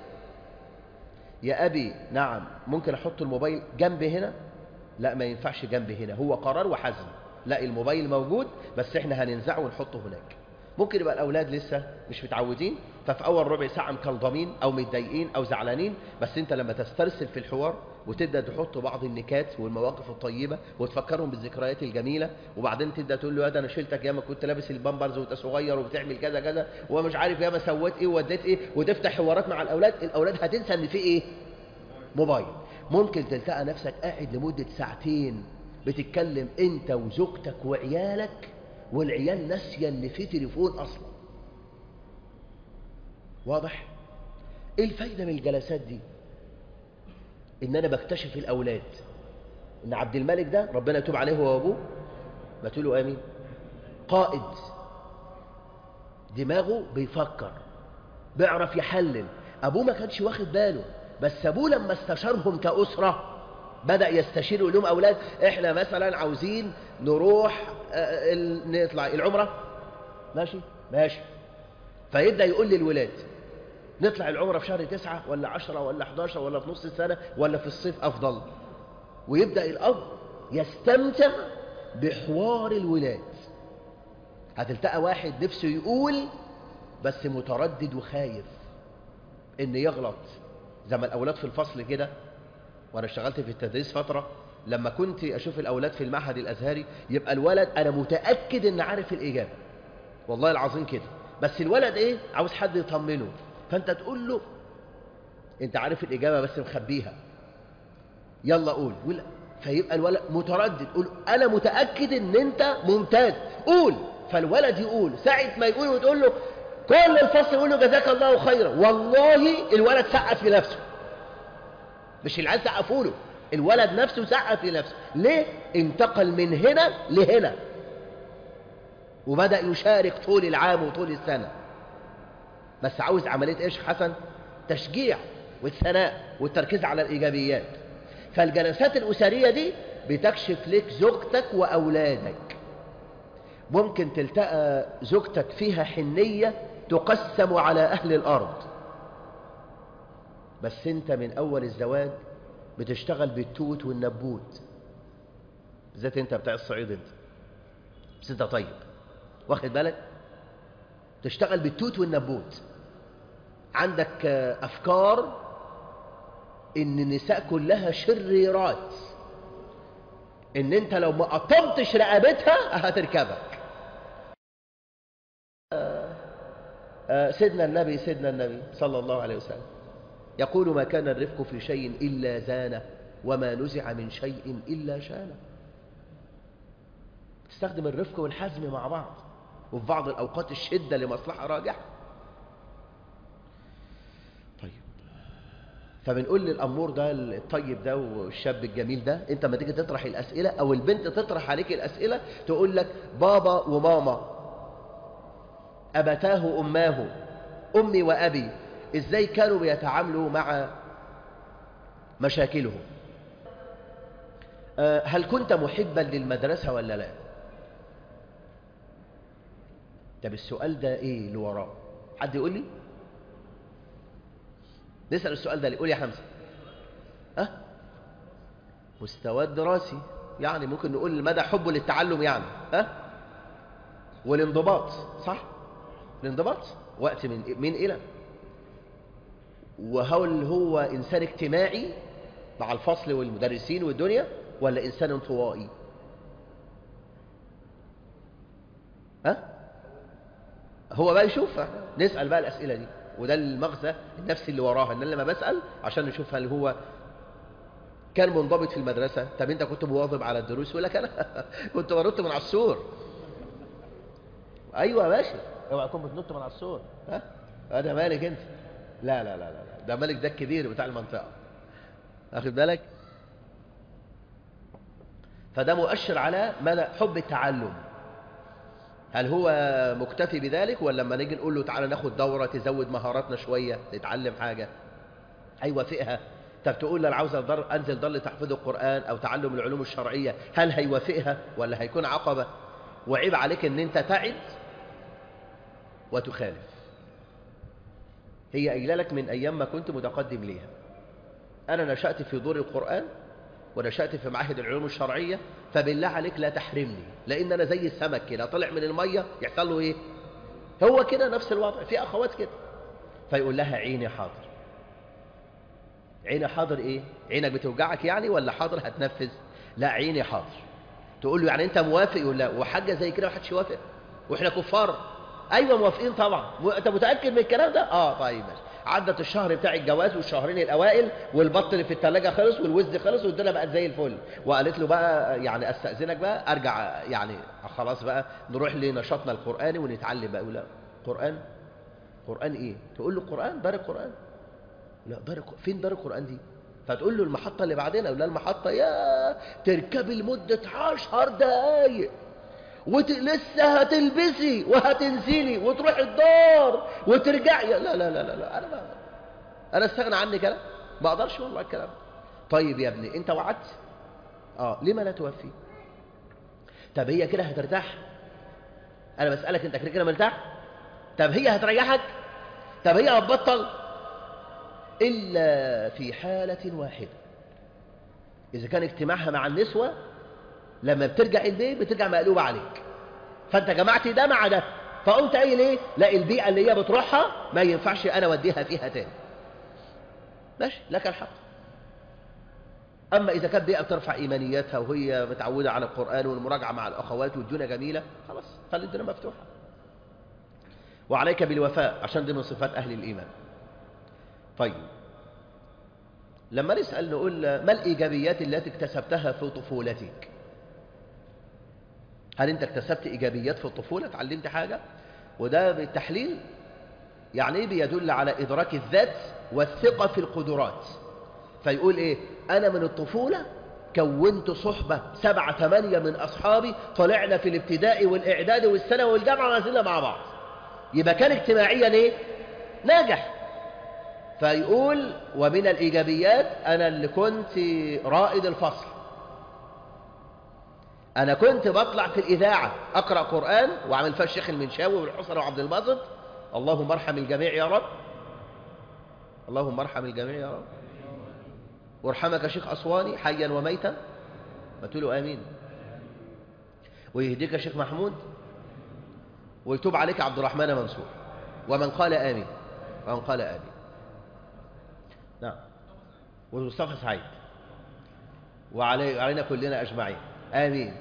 يا أبي نعم، ممكن أحط الموبايل جنبي هنا؟ لا، ما ينفعش جنبي هنا، هو قرار وحزم. لا، الموبايل موجود بس احنا هننزعه ونحطه هناك. ممكن يبقى الأولاد لسه مش متعودين، ففي أول ربع ساعة مكلضمين أو متضايقين أو زعلانين، بس أنت لما تسترسل في الحوار وتبدأ تحط بعض النكات والمواقف الطيبة وتفكرهم بالذكريات الجميلة، وبعدين تبدأ تقول له يا ده أنا شلتك ياما كنت لابس البامبرز وأنت صغير وبتعمل كذا كذا ومش عارف ياما سويت إيه ووديت إيه، وتفتح حوارات مع الأولاد، الأولاد هتنسى إن في إيه؟ موبايل. ممكن تلتقى نفسك قاعد لمدة ساعتين بتتكلم أنت وزوجتك وعيالك، والعيال ناسية إن في تليفون أصلا. واضح؟ إيه الفايدة من الجلسات دي؟ إن أنا بكتشف الأولاد إن عبد الملك ده ربنا يتوب عليه هو وأبوه، ما تقولوا آمين، قائد، دماغه بيفكر، بيعرف يحلل. أبوه ما كانش واخد باله، بس أبوه لما استشارهم كأسرة بدأ يستشير ويقول لهم أولاد إحنا مثلا عاوزين نروح آه، ال- نطلع العمرة، ماشي ماشي، فيبدأ يقول للولاد نطلع العمرة في شهر تسعة ولا عشرة ولا حداشر ولا في نص السنة ولا في الصيف أفضل. ويبدأ الأب يستمتع بحوار الولاد. هتلتقى واحد نفسه يقول بس متردد وخايف إن يغلط، زي ما الأولاد في الفصل كده. وأنا اشتغلت في التدريس فترة، لما كنت أشوف الأولاد في المعهد الأزهري يبقى الولد أنا متأكد إن عارف الإجابة، والله العظيم كده، بس الولد إيه؟ عاوز حد يطمنه، فأنت تقول له أنت عارف الإجابة بس مخبيها، يلا قول. فيبقى الولد متردد، قول أنا متأكد إن أنت ممتاز، قول. فالولد يقول، ساعة ما يقول وتقول له كل الفصل يقول له جزاك الله خيرا، والله الولد سقف لنفسه، مش العيال سقفوا له، الولد نفسه سقف لنفسه. ليه؟ انتقل من هنا لهنا وبدأ يشارك طول العام وطول السنة. بس عاوز عملية ايش حسن؟ تشجيع والثناء والتركيز على الإيجابيات. فالجلسات الأسرية دي بتكشف لك زوجتك وأولادك. ممكن تلتقى زوجتك فيها حنية تقسم على أهل الأرض، بس انت من أول الزواج بتشتغل بالتوت والنبوت، بالذات انت بتاع الصعيد، انت بس انت طيب، واخد بالك؟ تشتغل بالتوت والنبوت، عندك أفكار إن النساء كلها شريرات، إن أنت لو ما قطمتش رقبتها هتركبك. آه آه سيدنا النبي سيدنا النبي صلى الله عليه وسلم يقول ما كان الرفق في شيء إلا زانه، وما نزع من شيء إلا شانه. تستخدم الرفق والحزم مع بعض، وفي بعض الأوقات الشدة لمصلحة راجحة. طيب، فبنقول للأمور ده الطيب ده والشاب الجميل ده، انت ما تيجي تطرح الأسئلة أو البنت تطرح عليك الأسئلة تقول لك بابا وماما، أبتاه أماه، أمي وأبي، إزاي كانوا بيتعاملوا مع مشاكلهم؟ أه هل كنت محبا للمدرسة ولا لا؟ طب السؤال ده إيه اللي وراه؟ حد يقول لي؟ نسأل السؤال ده، قول يا حمزة. أه؟ مستوى الدراسي، يعني ممكن نقول مدى حبه للتعلم يعني، أه؟ والانضباط، صح؟ الانضباط وقت من من إلى، وهل هو إنسان اجتماعي مع الفصل والمدرسين والدنيا، ولا إنسان انطوائي؟ ها؟ هو بقى يشوف، نسأل بقى الأسئلة دي، وده المغزى النفسي اللي وراها، إن لما بسأل عشان نشوف هل هو كان منضبط في المدرسة. طب أنت كنت مواظب على الدروس؟ يقول لك أنا كنت بنط من على السور. أيوة ماشي، اوعى تكون بتنط من على السور، ها؟ هذا مالك أنت؟ لا لا لا لا، ده مالك ده الكبير بتاع المنطقة، واخد بالك؟ فده مؤشر على مدى حب التعلم. هل هو مكتفي بذلك، ولا لما نيجي نقول له تعالى ناخد دورة تزود مهاراتنا شوية نتعلم حاجة هيوافقها؟ طب تقول له انا عاوز انزل ضل تحفيظ القرآن او تعلم العلوم الشرعية، هل هيوافقها ولا هيكون عقبة؟ وعيب عليك ان انت تعد وتخالف. هي قايله لك من ايام ما كنت متقدم ليها. انا نشأت في دور القرآن ونشأت في معاهد العلوم الشرعية، فبالله عليك لا تحرمني، لان انا زي السمك كده طلع من المية يحصل له ايه؟ هو كده نفس الوضع في اخوات كده. فيقول لها عيني حاضر. عيني حاضر ايه؟ عينك بتوجعك يعني ولا حاضر هتنفذ؟ لا عيني حاضر. تقول له يعني انت موافق؟ يقول لا. وحاجه زي كده ما حدش يوافق واحنا كفار؟ ايوه موافقين طبعا. انت متاكد من الكلام ده؟ اه طيب ماشي. عدت الشهر بتاع الجواز والشهرين الاوائل والبط اللي في الثلاجه خلص والوز خلص والدنيا بقت زي الفل، وقالت له بقى يعني استاذنك بقى ارجع يعني خلاص بقى نروح لنشاطنا القراني ونتعلم بقى. يقول لا قران؟ قران ايه؟ تقول له قران دار القران. لا دار فين دار القرآن دي؟ فتقول له المحطة اللي بعدين. أقول له المحطة يا تركبي لمدة عشر دقايق ولسه هتلبسي وهتنزلي وتروحي الدار وترجعي. لا لا لا لا, لا. أنا ما أنا استغنى عني كلام، ما أقدرش والله الكلام. طيب يا ابني أنت وعدت؟ آه ليه ما لا توفي؟ طب هي كده هترتاح؟ أنا بسألك أنت كده كده مرتاح؟ طب هي هتريحك؟ طب هي هتبطل؟ إلا في حالة واحدة، إذا كان اجتماعها مع النسوة لما بترجع البيت بترجع مقلوبة عليك، فأنت جمعت ده مع ده، فقمت قايل إيه؟ لا البيئة اللي هي بتروحها ما ينفعش أنا أوديها فيها تاني. ماشي لك الحق. أما إذا كانت بيئة بترفع إيمانياتها وهي متعودة على القرآن والمراجعة مع الأخوات والدنيا جميلة، خلاص خلي الدنيا مفتوحة. وعليك بالوفاء عشان دي من صفات أهل الإيمان. طيب لما نسأل نقول ما الإيجابيات التي اكتسبتها في طفولتك؟ هل أنت اكتسبت إيجابيات في الطفولة؟ تعلمت حاجة؟ وده بالتحليل يعني بيدل على إدراك الذات والثقة في القدرات. فيقول إيه؟ أنا من الطفولة كونت صحبة سبعة ثمانية من أصحابي، طلعنا في الابتدائي والإعداد والثانوي والجامعة ونزلنا مع بعض. يبقى كان اجتماعيا إيه؟ ناجح. فيقول ومن الإيجابيات أنا اللي كنت رائد الفصل، أنا كنت بطلع في الإذاعة أقرأ قرآن وعمل فيها الشيخ المنشاوي والحسن وعبد الباسط، اللهم ارحم الجميع يا رب، اللهم ارحم الجميع يا رب، وارحمك شيخ أسواني حيا وميتا، ما تقولوا آمين، ويهديك شيخ محمود، ويتوب عليك عبد الرحمن منصور، ومن قال آمين، ومن قال آمين. نعم. ومصطفى سعيد، وعلينا كلنا أجمعين آمين.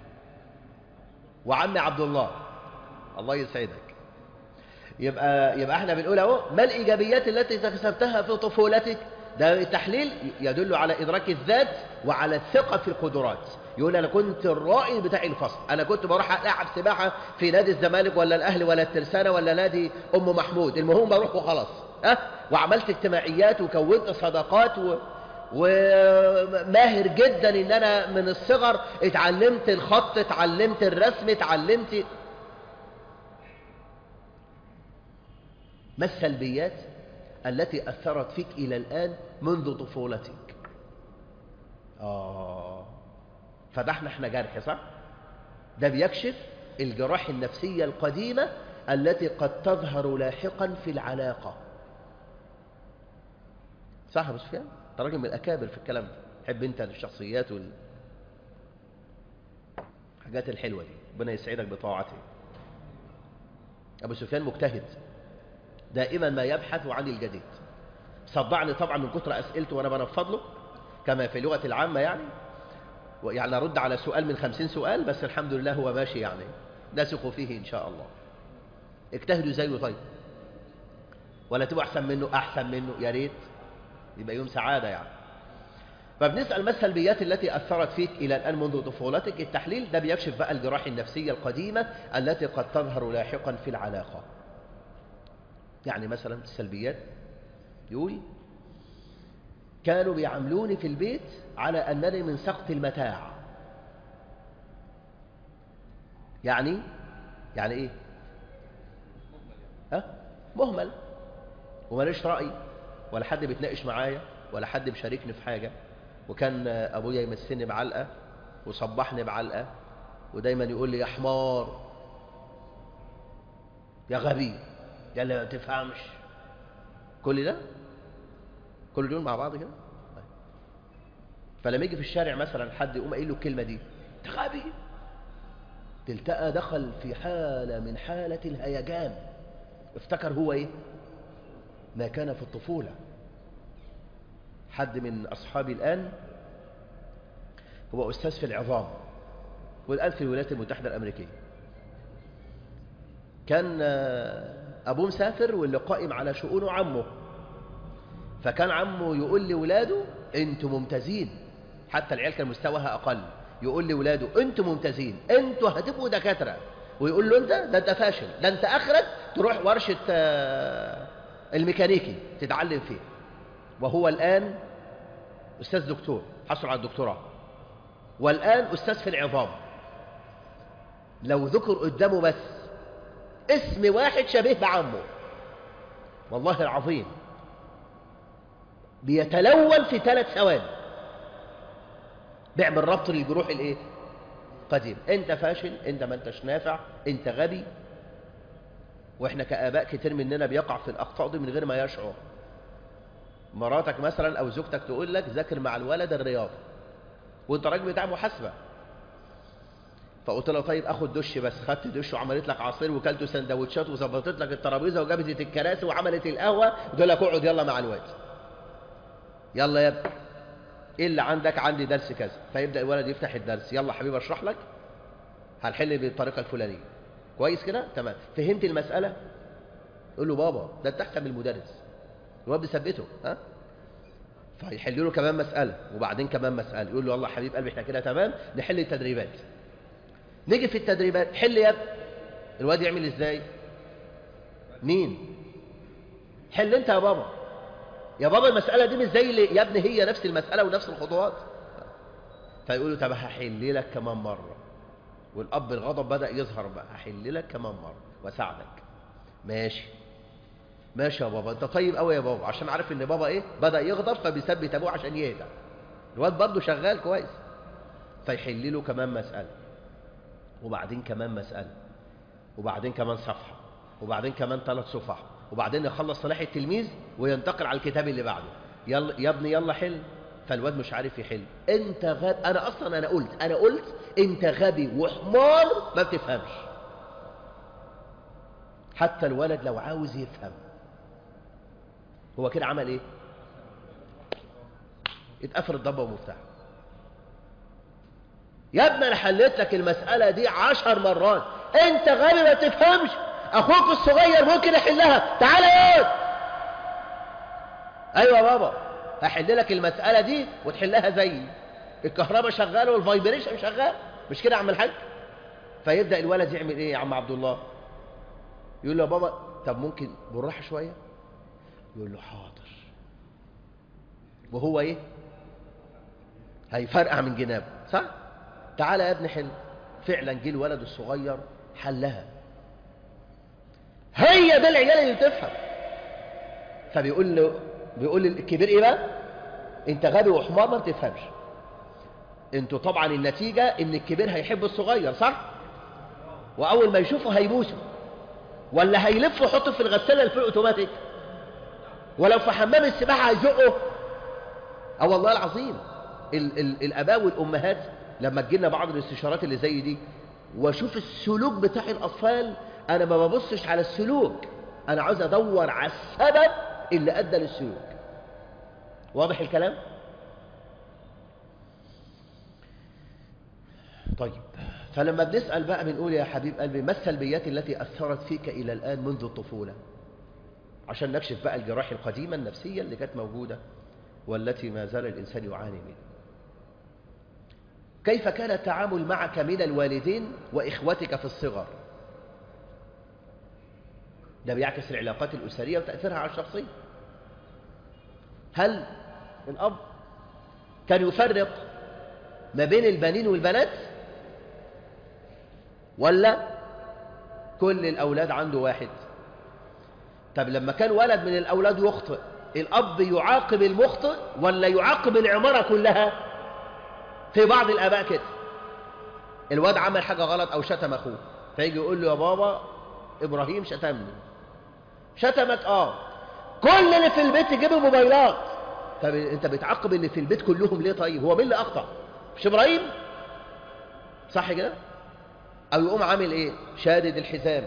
وعمي عبد الله، الله يسعدك. يبقى يبقى احنا بنقول اهو ما الإيجابيات التي اكتسبتها في طفولتك؟ ده التحليل يدل على إدراك الذات وعلى الثقة في القدرات. يقول أنا كنت الرائد بتاع الفصل، أنا كنت بروح ألعب سباحة في نادي الزمالك ولا الأهلي ولا الترسانة ولا نادي أم محمود، المهم بروح وخلاص. أه؟ وعملت اجتماعيات وكونت صداقات و... وماهر جدا ان انا من الصغر اتعلمت الخط، اتعلمت الرسم، اتعلمت. ما السلبيات التي اثرت فيك الى الان منذ طفولتك؟ اه فدحنا احنا جرح صح؟ ده بيكشف الجراح النفسية القديمة التي قد تظهر لاحقا في العلاقة. صح يا ابو سفيان؟ انت راجل من الاكابر في الكلام ده، تحب انت الشخصيات والحاجات الحلوه دي، ربنا يسعدك بطاعته. ابو سفيان مجتهد دائما ما يبحث عن الجديد. صدعني طبعا من كتر اسئلته وانا بنفض له كما في اللغه العامه يعني، يعني ارد على سؤال من خمسين سؤال، بس الحمد لله هو ماشي يعني، نثق فيه ان شاء الله. اجتهدوا زيه طيب، ولا تبقوا احسن منه؟ احسن منه يا ريت، يبقى يوم سعادة يعني. فبنسأل ما السلبيات التي أثرت فيك إلى الآن منذ طفولتك؟ التحليل ده بيكشف بقى الجراح النفسية القديمة التي قد تظهر لاحقا في العلاقة. يعني مثلا السلبيات يقول كانوا بيعاملوني في البيت على أنني من سقط المتاع. يعني يعني إيه؟ ها؟ مهمل، وماليش رأي، ولا حد بيتناقش معايا، ولا حد بيشاركني في حاجة. وكان أبويا يمسني بعلقة وصبحني بعلقة، ودايما يقول لي يا حمار، يا غبي، يا اللي ما تفهمش. كل ده كل دول مع بعض كده. فلما يجي في الشارع مثلا حد يقوم قايل له الكلمة دي، انت غبي، تلتقى دخل في حالة من حالة الهيجان، افتكر هو ايه ما كان في الطفولة. حد من أصحابي الآن هو أستاذ في العظام، والآن في الولايات المتحدة الأمريكية. كان أبوه مسافر واللي قائم على شؤونه عمه، فكان عمه يقول لولاده انتوا ممتازين، حتى العيال كان مستواها أقل، يقول لولاده انتوا ممتازين، انتوا هتبقوا دكاترة. ويقول له انت ده انت فاشل، ده انت آخرك تروح ورشة الميكانيكي تتعلم فيه. وهو الآن أستاذ دكتور، حصل على الدكتوراه، والآن أستاذ في العظام. لو ذكر قدامه بس اسم واحد شبيه بعمه، والله العظيم بيتلون في ثلاث ثواني، بيعمل ربط للجروح الايه قديم. انت فاشل، انت ما انتش نافع، انت غبي. واحنا كآباء كتير مننا بيقع في الأخطاء دي من غير ما يشعر. مراتك مثلا أو زوجتك تقول لك ذاكر مع الولد الرياضة، وانت راجل بتاع محاسبة، فقلت له طيب اخد دش، بس خدت دش وعملت لك عصير وكلت سندوتشات وظبطت لك الترابيزه وجابت الكراسي وعملت القهوه، وتقول لك اقعد يلا مع الواد، يلا يا ابني ايه اللي عندك؟ عندي درس كذا. فيبدا الولد يفتح الدرس، يلا حبيبي اشرح لك، هنحل بالطريقه الفلانيه، كويس كده تمام، فهمت المساله؟ يقول له بابا ده انت احسن من المدرس. الواد بيثبته، ها، فيحل له كمان مساله وبعدين كمان مساله، يقول له يلا حبيب قلبي احنا كده تمام، نحل التدريبات. نيجي في التدريبات، حل يا ابني. الواد يعمل ازاي؟ مين؟ حل انت يا بابا. يا بابا المسألة دي مش زي اللي يا ابني، هي نفس المسألة ونفس الخطوات. فيقولوا طب هحل لك كمان مرة، والأب الغضب بدأ يظهر بقى، هحل لك كمان مرة واساعدك. ماشي ماشي يا بابا، انت طيب قوي يا بابا، عشان عارف ان بابا ايه بدأ يغضب، فبيثبت ابوه عشان يهدى. الواد برضه شغال كويس، فيحل له كمان مسألة، وبعدين كمان مسألة، وبعدين كمان صفحة، وبعدين كمان ثلاث صفح، وبعدين يخلص صلاح التلميذ وينتقل على الكتاب اللي بعده. يلا يا ابني يلا حل. فالواد مش عارف يحل. انت غبي، انا اصلا انا قلت انا قلت انت غبي وحمار ما بتفهمش. حتى الولد لو عاوز يفهم، هو كده عمل ايه؟ اتقفل الضبه ومفتاح. يا ابني انا حليت لك المسألة دي عشر مرات، انت غبي ما تفهمش، اخوك الصغير ممكن يحلها، تعالى يا. ايوه يا بابا هحل لك المسألة دي وتحلها زيي، الكهرباء شغاله والفايبريشن شغال، مش كده يا عم الحاج؟ فيبدأ الولد يعمل ايه يا عم عبد الله؟ يقول له يا بابا طب ممكن بالراحة شوية؟ يقول له حاضر. وهو ايه؟ هيفرقع من جنابه، صح؟ تعالى يا ابني حل. فعلا جه الولد الصغير حلها. هي ده العيال اللي بتفهم. فبيقول له بيقول للكبير ايه بقى؟ انت غبي وحمار ما بتفهمش. انتوا طبعا النتيجة ان الكبير هيحب الصغير، صح؟ واول ما يشوفه هيبوسه، ولا هيلف ويحطه في الغسالة الفوق اوتوماتيك، ولو في حمام السباحة هيزقه. اه والله العظيم ال ال الاباء والامهات لما تجينا بعض الاستشارات اللي زي دي واشوف السلوك بتاع الاطفال، انا ما ببصش على السلوك، انا عاوز ادور على السبب اللي ادى للسلوك. واضح الكلام؟ طيب فلما بنسأل بقى بنقول يا حبيب قلبي ما السلبيات التي أثرت فيك إلى الآن منذ الطفولة، عشان نكشف بقى الجراح القديمة النفسية اللي كانت موجودة والتي ما زال الإنسان يعاني منها. كيف كان التعامل معك من الوالدين وإخوتك في الصغر؟ ده بيعكس العلاقات الأسرية وتأثيرها على الشخصية. هل الأب كان يفرق ما بين البنين والبنات، ولا كل الأولاد عنده واحد؟ طب لما كان ولد من الأولاد يخطئ، الأب يعاقب المخطئ ولا يعاقب العمارة كلها؟ في بعض الآباء كده، الواد عمل حاجة غلط أو شتم أخوه، فيجي يقول له يا بابا إبراهيم شتمني. شتمك؟ آه. كل اللي في البيت يجيبوا موبايلات. طب أنت بتعاقب اللي في البيت كلهم ليه؟ طيب هو مين اللي أخطأ؟ مش إبراهيم؟ صح كده؟ أو يقوم عامل إيه؟ شادد الحزام،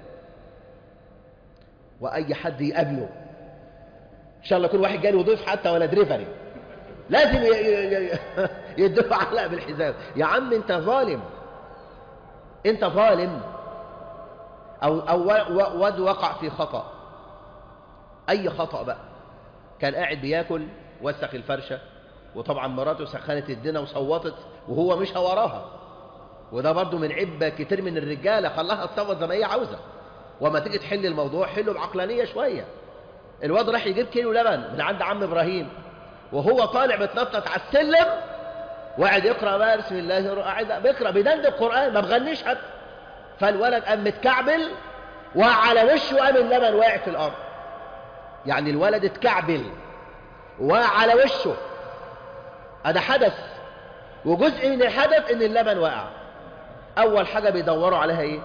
وأي حد يقابله إن شاء الله يكون واحد جاي وضيف حتى ولا دريفري لازم يدوه علق بالحزام. يا عم أنت ظالم، أنت ظالم. أو أو واد وقع في خطأ، أي خطأ بقى، كان قاعد بياكل وسخ الفرشة، وطبعا مراته سخنت الدنيا وصوتت وهو مش وراها، وده برضو من عيب كتير من الرجالة، خلاها تصوت زي ما هي عاوزة. وما تيجي تحل الموضوع حله بعقلانية شوية. الواد راح يجيب كيلو لبن من عند عم إبراهيم، وهو طالع بتنطط على السلم وقاعد يقرأ بقى بسم الله، قاعد بيقرأ بيدند القرآن، ما بغنيش حتى. فالولد قام متكعبل وعلى وشه قام اللبن واقع في الأرض. يعني الولد اتكعبل وعلى وشه، هذا حدث، وجزء من الحدث ان اللبن وقع. اول حاجة بيدوروا عليها ايه؟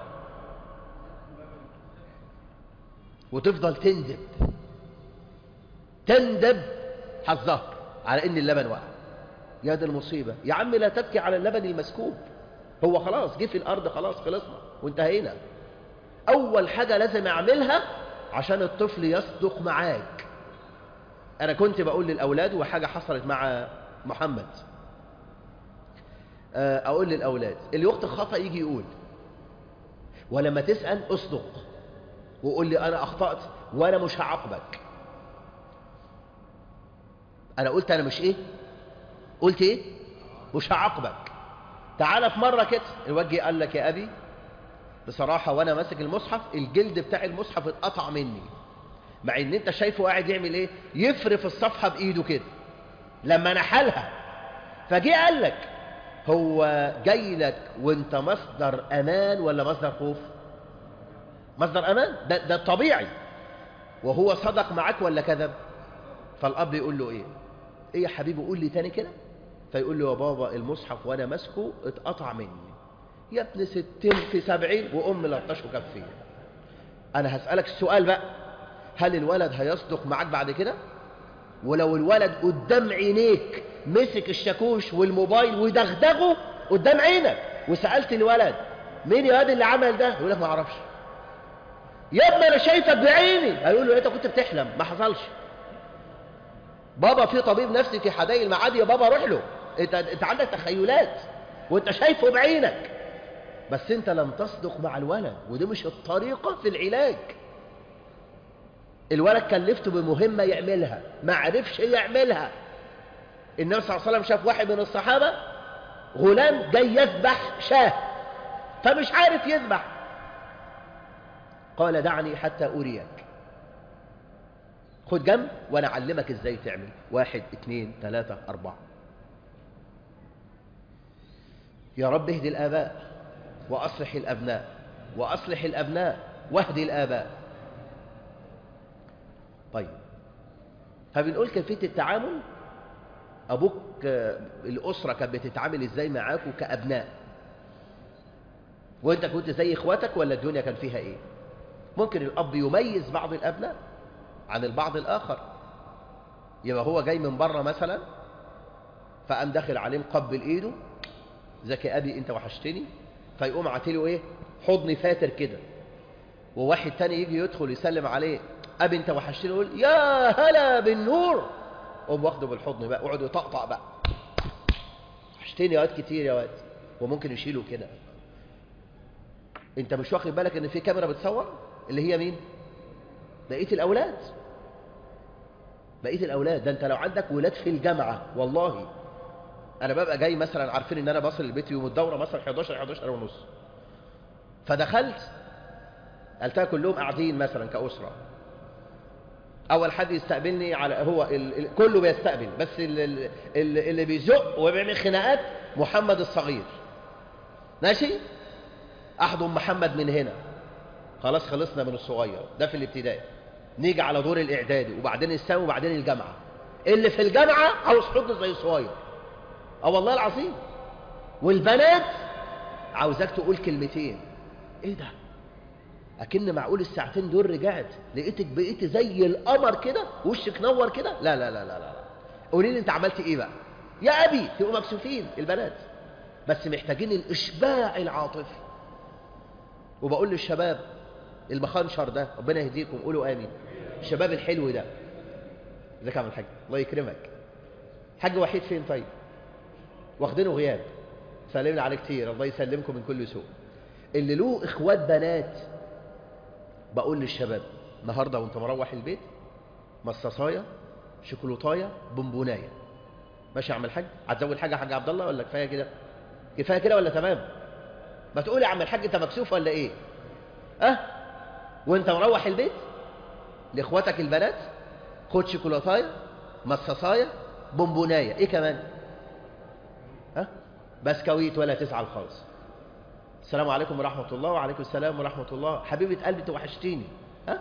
وتفضل تندب تندب حظها على ان اللبن وقع. يا دي المصيبة. يا عم لا تبكي على اللبن المسكوب، هو خلاص جه في الارض، خلاص خلصنا وانتهينا. اول حاجة لازم اعملها عشان الطفل يصدق معاك. انا كنت بقول للاولاد، وحاجة حصلت مع محمد، اقول للاولاد اللي يخطئ خطأ يجي يقول، ولما تسأل اصدق وقول لي انا اخطأت وانا مش هعاقبك. انا قلت انا مش ايه؟ قلت ايه؟ مش هعاقبك. تعالى في مرة كده الوجه قال لك يا ابي بصراحة وانا ماسك المصحف الجلد بتاع المصحف اتقطع مني، مع ان انت شايفه قاعد يعمل ايه؟ يفرف الصفحة بايده كده لما نحلها. فجي قال لك هو جاي لك وانت مصدر امان ولا مصدر خوف؟ مصدر امان، ده, ده الطبيعي. وهو صدق معاك ولا كذب؟ فالاب يقول له ايه؟ ايه يا حبيبي قول لي تاني كده. فيقول له يا بابا المصحف وانا ماسكه اتقطع مني. يا ابن ستين في سبعين وام لطشه كفيه. انا هسألك السؤال بقى، هل الولد هيصدق معاك بعد كده؟ ولو الولد قدام عينيك مسك الشاكوش والموبايل ودغدغه قدام عينك، وسألت الولد مين يا واد اللي عمل ده؟ يقول لك ما اعرفش. يا ابني انا شايفك بعيني. هيقول له انت كنت بتحلم، ما حصلش. بابا في طبيب نفسي في حدائق المعادي، يا بابا روح له، انت انت عندك تخيلات وانت شايفه بعينك، بس انت لم تصدق مع الولد، ودي مش الطريقة في العلاج. الولد كلفته بمهمة يعملها ما عرفش يعملها. النبي صلى الله عليه وسلم شاف واحد من الصحابة غلام جاي يذبح شاه فمش عارف يذبح، قال دعني حتى أريك، خد جنب وانا اعلمك ازاي تعمل. واحد اتنين تلاتة اربعة. يا رب اهدي الآباء وأصلح الأبناء، وأصلح الأبناء واهدي الآباء. طيب فبنقول كيفية التعامل. أبوك الأسرة كانت بتتعامل إزاي معاكوا كأبناء؟ وأنت كنت زي إخواتك ولا الدنيا كان فيها إيه؟ ممكن الأب يميز بعض الأبناء عن البعض الآخر. يبقى هو جاي من بره مثلا، فقام داخل عليه مقبل إيده، ذاك يا أبي أنت وحشتني، فيقوم عاتله إيه؟ حضن فاتر كده. وواحد تاني يجي يدخل يسلم عليه، أبي أنت وحشتني، يقول يا هلا بالنور، قوم واخده بالحضن بقى وقعد يطقطق بقى، وحشتني يا واد كتير يا واد. وممكن يشيله كده. أنت مش واخد بالك إن في كاميرا بتصور؟ اللي هي مين؟ بقية الأولاد. بقية الأولاد. ده أنت لو عندك ولاد في الجامعة، والله أنا ببقى جاي مثلا عارفين إن أنا بصل البيت يوم الدورة مثلا حداشر حداشر ونص، فدخلت قلتها كلهم قاعدين مثلا كأسرة، اول حد يستقبلني على هو ال... ال... كله بيستقبل، بس ال... ال... ال... اللي بيزق وبيعمل خناقات محمد الصغير. ماشي، احضن محمد من هنا. خلاص خلصنا من الصغير ده في الابتدائي، نيجي على دور الاعدادي وبعدين الثانوي وبعدين الجامعه. اللي في الجامعه عاوز حضن زي الصغير، اه والله العظيم. والبنات عاوزاك تقول كلمتين. ايه ده؟ اكن معقول الساعتين دول رجعت لقيتك بقيت زي القمر كده وشك نور كده؟ لا لا لا لا لا. قولي لي انت عملت ايه بقى يا ابي؟ تبقوا مكسوفين البنات، بس محتاجين الاشباع العاطفي. وبقول للشباب المخنشر ده ربنا يهديكم، قولوا امين. الشباب الحلو ده، ازيك يا عم الحاج؟ الله يكرمك. حاج وحيد فين طيب؟ واخدينه غياب، سلمنا عليه كتير، الله يسلمكم من كل سوء. اللي له اخوات بنات، بقول للشباب النهارده وانت مروح البيت مصاصايه، شوكولاتايه، بونبونايه. ماشي يا عم الحاج؟ هتزود حاجه يا حاج عبد الله ولا كفايه كده؟ كفايه كده ولا تمام؟ ما تقول يا عم الحاج انت مكسوف ولا ايه؟ اه وانت مروح البيت لاخواتك البنات خد شوكولاتايه، مصاصايه، بونبونايه، ايه كمان؟ ها؟ بسكويت ولا تزعل خالص. السلام عليكم ورحمة الله. وعليكم السلام ورحمة الله. حبيبة قلبي توحشتيني. ها؟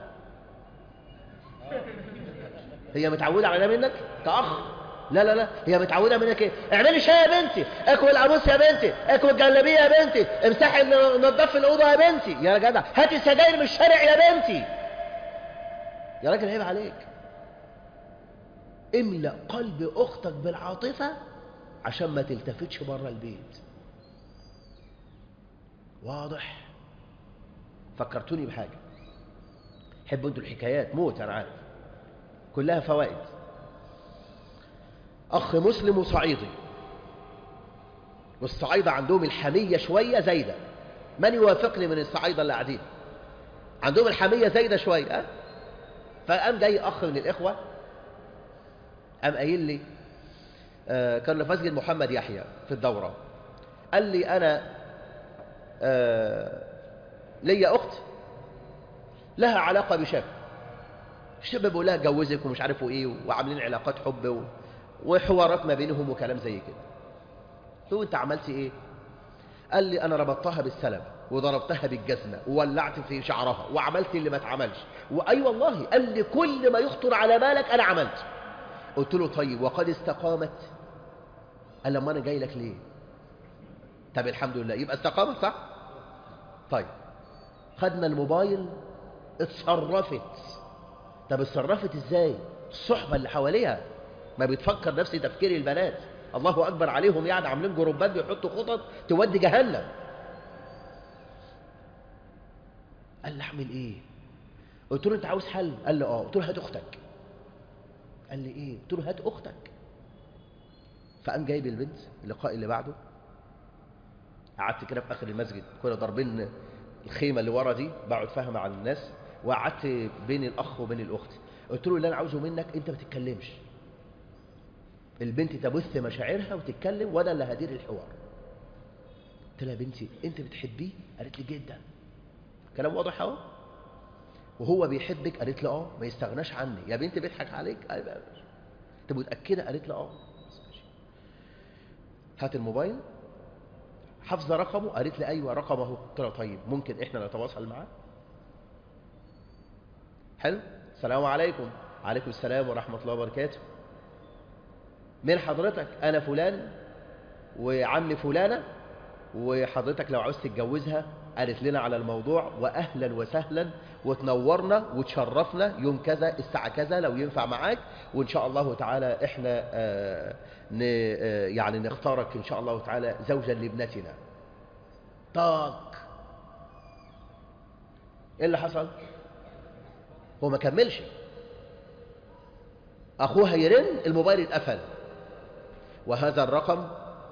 هي متعودة على ده منك كأخ؟ لا لا لا، هي متعودة منك ايه؟ اعملي شاي يا بنتي، اكوي القاموس يا بنتي، اكوي الجلابية يا بنتي، امسحي نضفي الأوضة يا بنتي. يا جدع هاتي سجاير من الشارع يا بنتي. يا راجل عيب عليك. املأ قلب أختك بالعاطفة عشان ما تلتفتش بره البيت. واضح؟ فكرتوني بحاجة. حبوا انتوا الحكايات موت، انا عارف كلها فوائد. اخ مسلم وصعيدي، والصعايدة عندهم الحمية شوية زايدة. من يوافقني من الصعايدة اللي قاعدين؟ عندهم الحمية زايدة شوية. أه؟ فقام جاي اخ من الاخوة قام قايل لي، آه كان في مسجد محمد يحيى في الدورة، قال لي انا آه ليا اخت لها علاقة بشاب، الشاب بيقول لها جوزك ومش عارفوا ايه، وعاملين علاقات حب و... وحوارات ما بينهم وكلام زي كده. هو انت عملت ايه؟ قال لي انا ربطتها بالسلب وضربتها بالجزمة وولعت في شعرها وعملت اللي ما اتعملش. واي والله قال لي كل ما يخطر على بالك انا عملت. قلت له طيب وقد استقامت؟ قال لما انا جاي لك ليه؟ طب الحمد لله يبقى استقامت صح؟ طيب خدنا الموبايل، اتصرفت. طب اتصرفت ازاي؟ الصحبة اللي حواليها ما بتفكر نفس تفكير البنات، الله اكبر عليهم، يعني عاملين جروبات بيحطوا خطط تودي جهنم. قال لي اعمل ايه؟ قلت له انت عاوز حل؟ قال لي اه. قلت له هات اختك. قال لي ايه؟ قلت له هات اختك. فقام جايب البنت اللقاء اللي بعده، قعدت كده في اخر المسجد، كنا ضاربين الخيمه اللي ورا دي بقعد فيها مع الناس، وقعدت بين الاخ وبين الاخت. قلت له اللي انا عاوزه منك انت ما تتكلمش، البنت تبث مشاعرها وتتكلم وانا اللي هدير الحوار. قلت لها يا بنتي انت بتحبيه؟ قالت لي جدا. كلام واضح اهو. وهو بيحبك؟ قالت لي اه، ما يستغناش عني. يا بنتي بيضحك عليك؟ انت متاكده؟ قالت لي اه. هات الموبايل. حافظه رقمه؟ قالت لي ايوه رقمه اهو. قلت لها طيب ممكن احنا نتواصل معاه؟ حلو. السلام عليكم. عليكم السلام ورحمه الله وبركاته. من حضرتك؟ انا فلان وعمي فلانه، وحضرتك لو عاوز تتجوزها قالت لنا على الموضوع، واهلا وسهلا وتنورنا وتشرفنا يوم كذا الساعه كذا لو ينفع معاك، وان شاء الله تعالى احنا آه آه يعني نختارك ان شاء الله تعالى زوجا لابنتنا. طاق. ايه اللي حصل؟ هو ما كملش، اخوها يرن الموبايل اتقفل، وهذا الرقم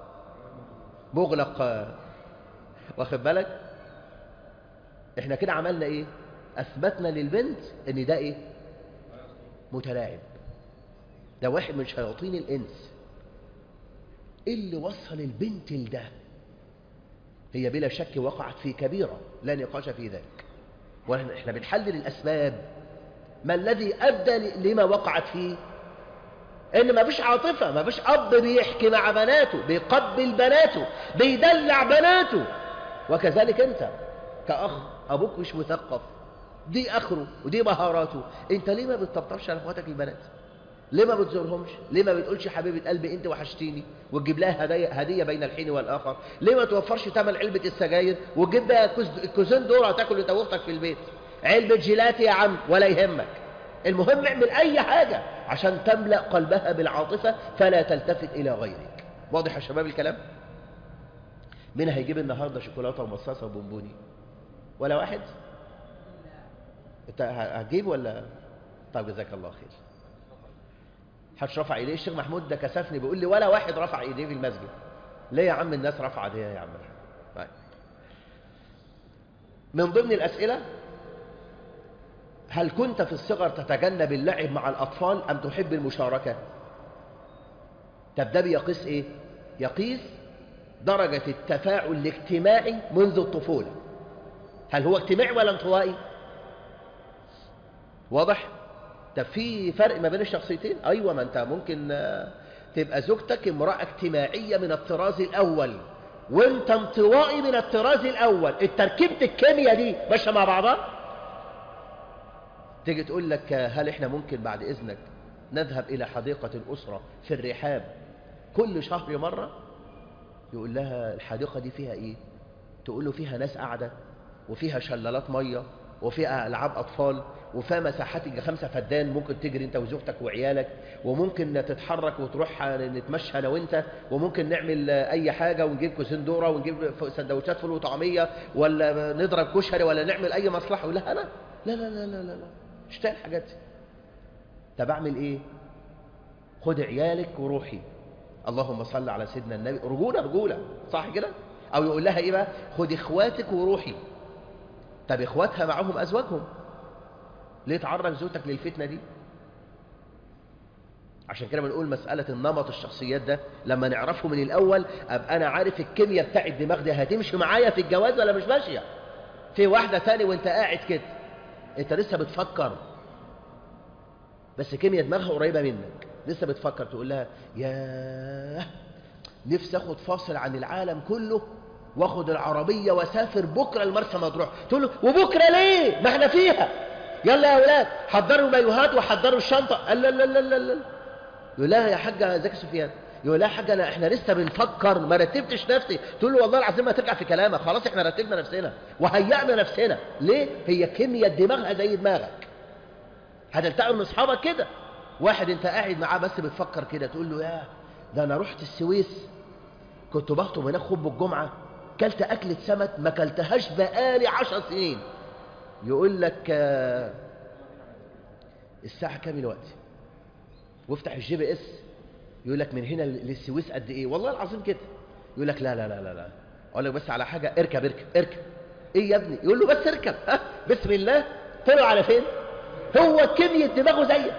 مغلق. واخد بالك؟ احنا كده عملنا ايه؟ اثبتنا للبنت ان ده ايه؟ متلاعب، ده واحد من شياطين الانس. ايه اللي وصل البنت لده؟ هي بلا شك وقعت في كبيرة لا نقاش في ذلك، واحنا بنحلل الاسباب. ما الذي أدى لما وقعت فيه؟ إن ما فيش عاطفة، ما فيش أب بيحكي مع بناته، بيقبل بناته، بيدلع بناته. وكذلك أنت كأخ، أبوك مش مثقف، دي آخره ودي مهاراته، أنت ليه ما بتطبطبش على أخواتك البنات؟ ليه ما بتزورهمش؟ ليه ما بتقولش حبيبة قلبي أنت وحشتيني وتجيب لها هدية, هدية بين الحين والآخر؟ ليه ما توفرش ثمن علبة السجاير وتجيب بقى الكوزين دول هتاكل أنت وأختك في البيت؟ علبة جيلاتي يا عم ولا يهمك، المهم اعمل أي حاجة عشان تملأ قلبها بالعاطفة فلا تلتفت إلى غيرك. واضح يا شباب الكلام؟ مين هيجيب النهاردة شوكولاتة ومصاصة وبونبوني؟ ولا واحد؟ انت هتجيب ولا؟ طيب جزاك الله خير. حدش رفع ايديه؟ الشيخ محمود ده كسفني بيقول لي ولا واحد رفع ايديه في المسجد. ليه يا عم الناس رفع ايديها يا عم؟ طيب. من ضمن الأسئلة: هل كنت في الصغر تتجنب اللعب مع الأطفال أم تحب المشاركة؟ طب ده بيقيس إيه؟ يقيس درجة التفاعل الاجتماعي منذ الطفولة. هل هو اجتماعي ولا انطوائي؟ واضح؟ طب في فرق ما بين الشخصيتين؟ أيوة، ما أنت ممكن تبقى زوجتك امرأة اجتماعية من الطراز الأول وأنت انطوائي من الطراز الأول، التركيبة الكيمياء دي ماشية مع بعضها؟ تيجي تقول لك هل احنا ممكن بعد إذنك نذهب إلى حديقة الأسرة في الرحاب كل شهر مرة؟ يقول لها الحديقة دي فيها إيه؟ تقول له فيها ناس قاعدة وفيها شلالات مية وفيها ألعاب أطفال وفيها مساحات خمسة فدان ممكن تجري أنت وزوجتك وعيالك، وممكن تتحرك وتروح نتمشى أنا وأنت، وممكن نعمل أي حاجة ونجيب كوسين ذرة ونجيب سندوتشات فول وطعمية ولا نضرب كشري ولا نعمل أي مصلحة. يقول لها أنا لا لا لا لا لا لا اشتاق الحاجات دي. طب أعمل إيه؟ خد عيالك وروحي، اللهم صل على سيدنا النبي، رجولة رجولة صح كده؟ أو يقول لها إيه بقى؟ خد إخواتك وروحي. طب إخواتها معهم أزواجهم، ليه تعرض زوجتك للفتنة دي؟ عشان كده بنقول مسألة النمط الشخصيات ده لما نعرفه من الأول أبقى أنا عارف الكيمياء بتاع الدماغ دي هتمشي معايا في الجواز ولا مش ماشية. في واحدة تاني وانت قاعد كده انت لسه بتفكر بس كيمياء دماغها قريبة منك، لسه بتفكر، تقول لها ياه نفسي اخد فاصل عن العالم كله واخد العربية واسافر بكرة المرسى مطروح. تقول له وبكرة ليه؟ ما احنا فيها، يلا يا اولاد حضروا مايوهات وحضروا الشنطة. قال لا لا لا لا لا. يقول لها يا حاجة زكي سفيان، يقول لها حاجة أنا احنا لسه بنفكر ما رتبتش نفسي. تقول له والله العظيم ما ترجع في كلامك، خلاص احنا رتبنا نفسنا وهيئنا نفسنا. ليه؟ هي كيمياء دماغها زي دماغك، هتلتقي من اصحابك كده. واحد انت قاعد معاه بس بتفكر كده تقول له يا ده انا رحت السويس كنت بخطب هناك خطبة الجمعة كلت أكلة سمك ما كلتهاش بقالي عشر سنين. يقول لك آه الساعة كام الوقت؟ وافتح الجي بي اس يقول لك من هنا للسويس قد ايه؟ والله العظيم كده. يقول لك لا لا لا لا لا اقول لك بس على حاجة، اركب اركب اركب. ايه يا ابني؟ يقول له بس اركب. ها بسم الله. طلعوا على فين؟ هو كيمياء دماغه زيك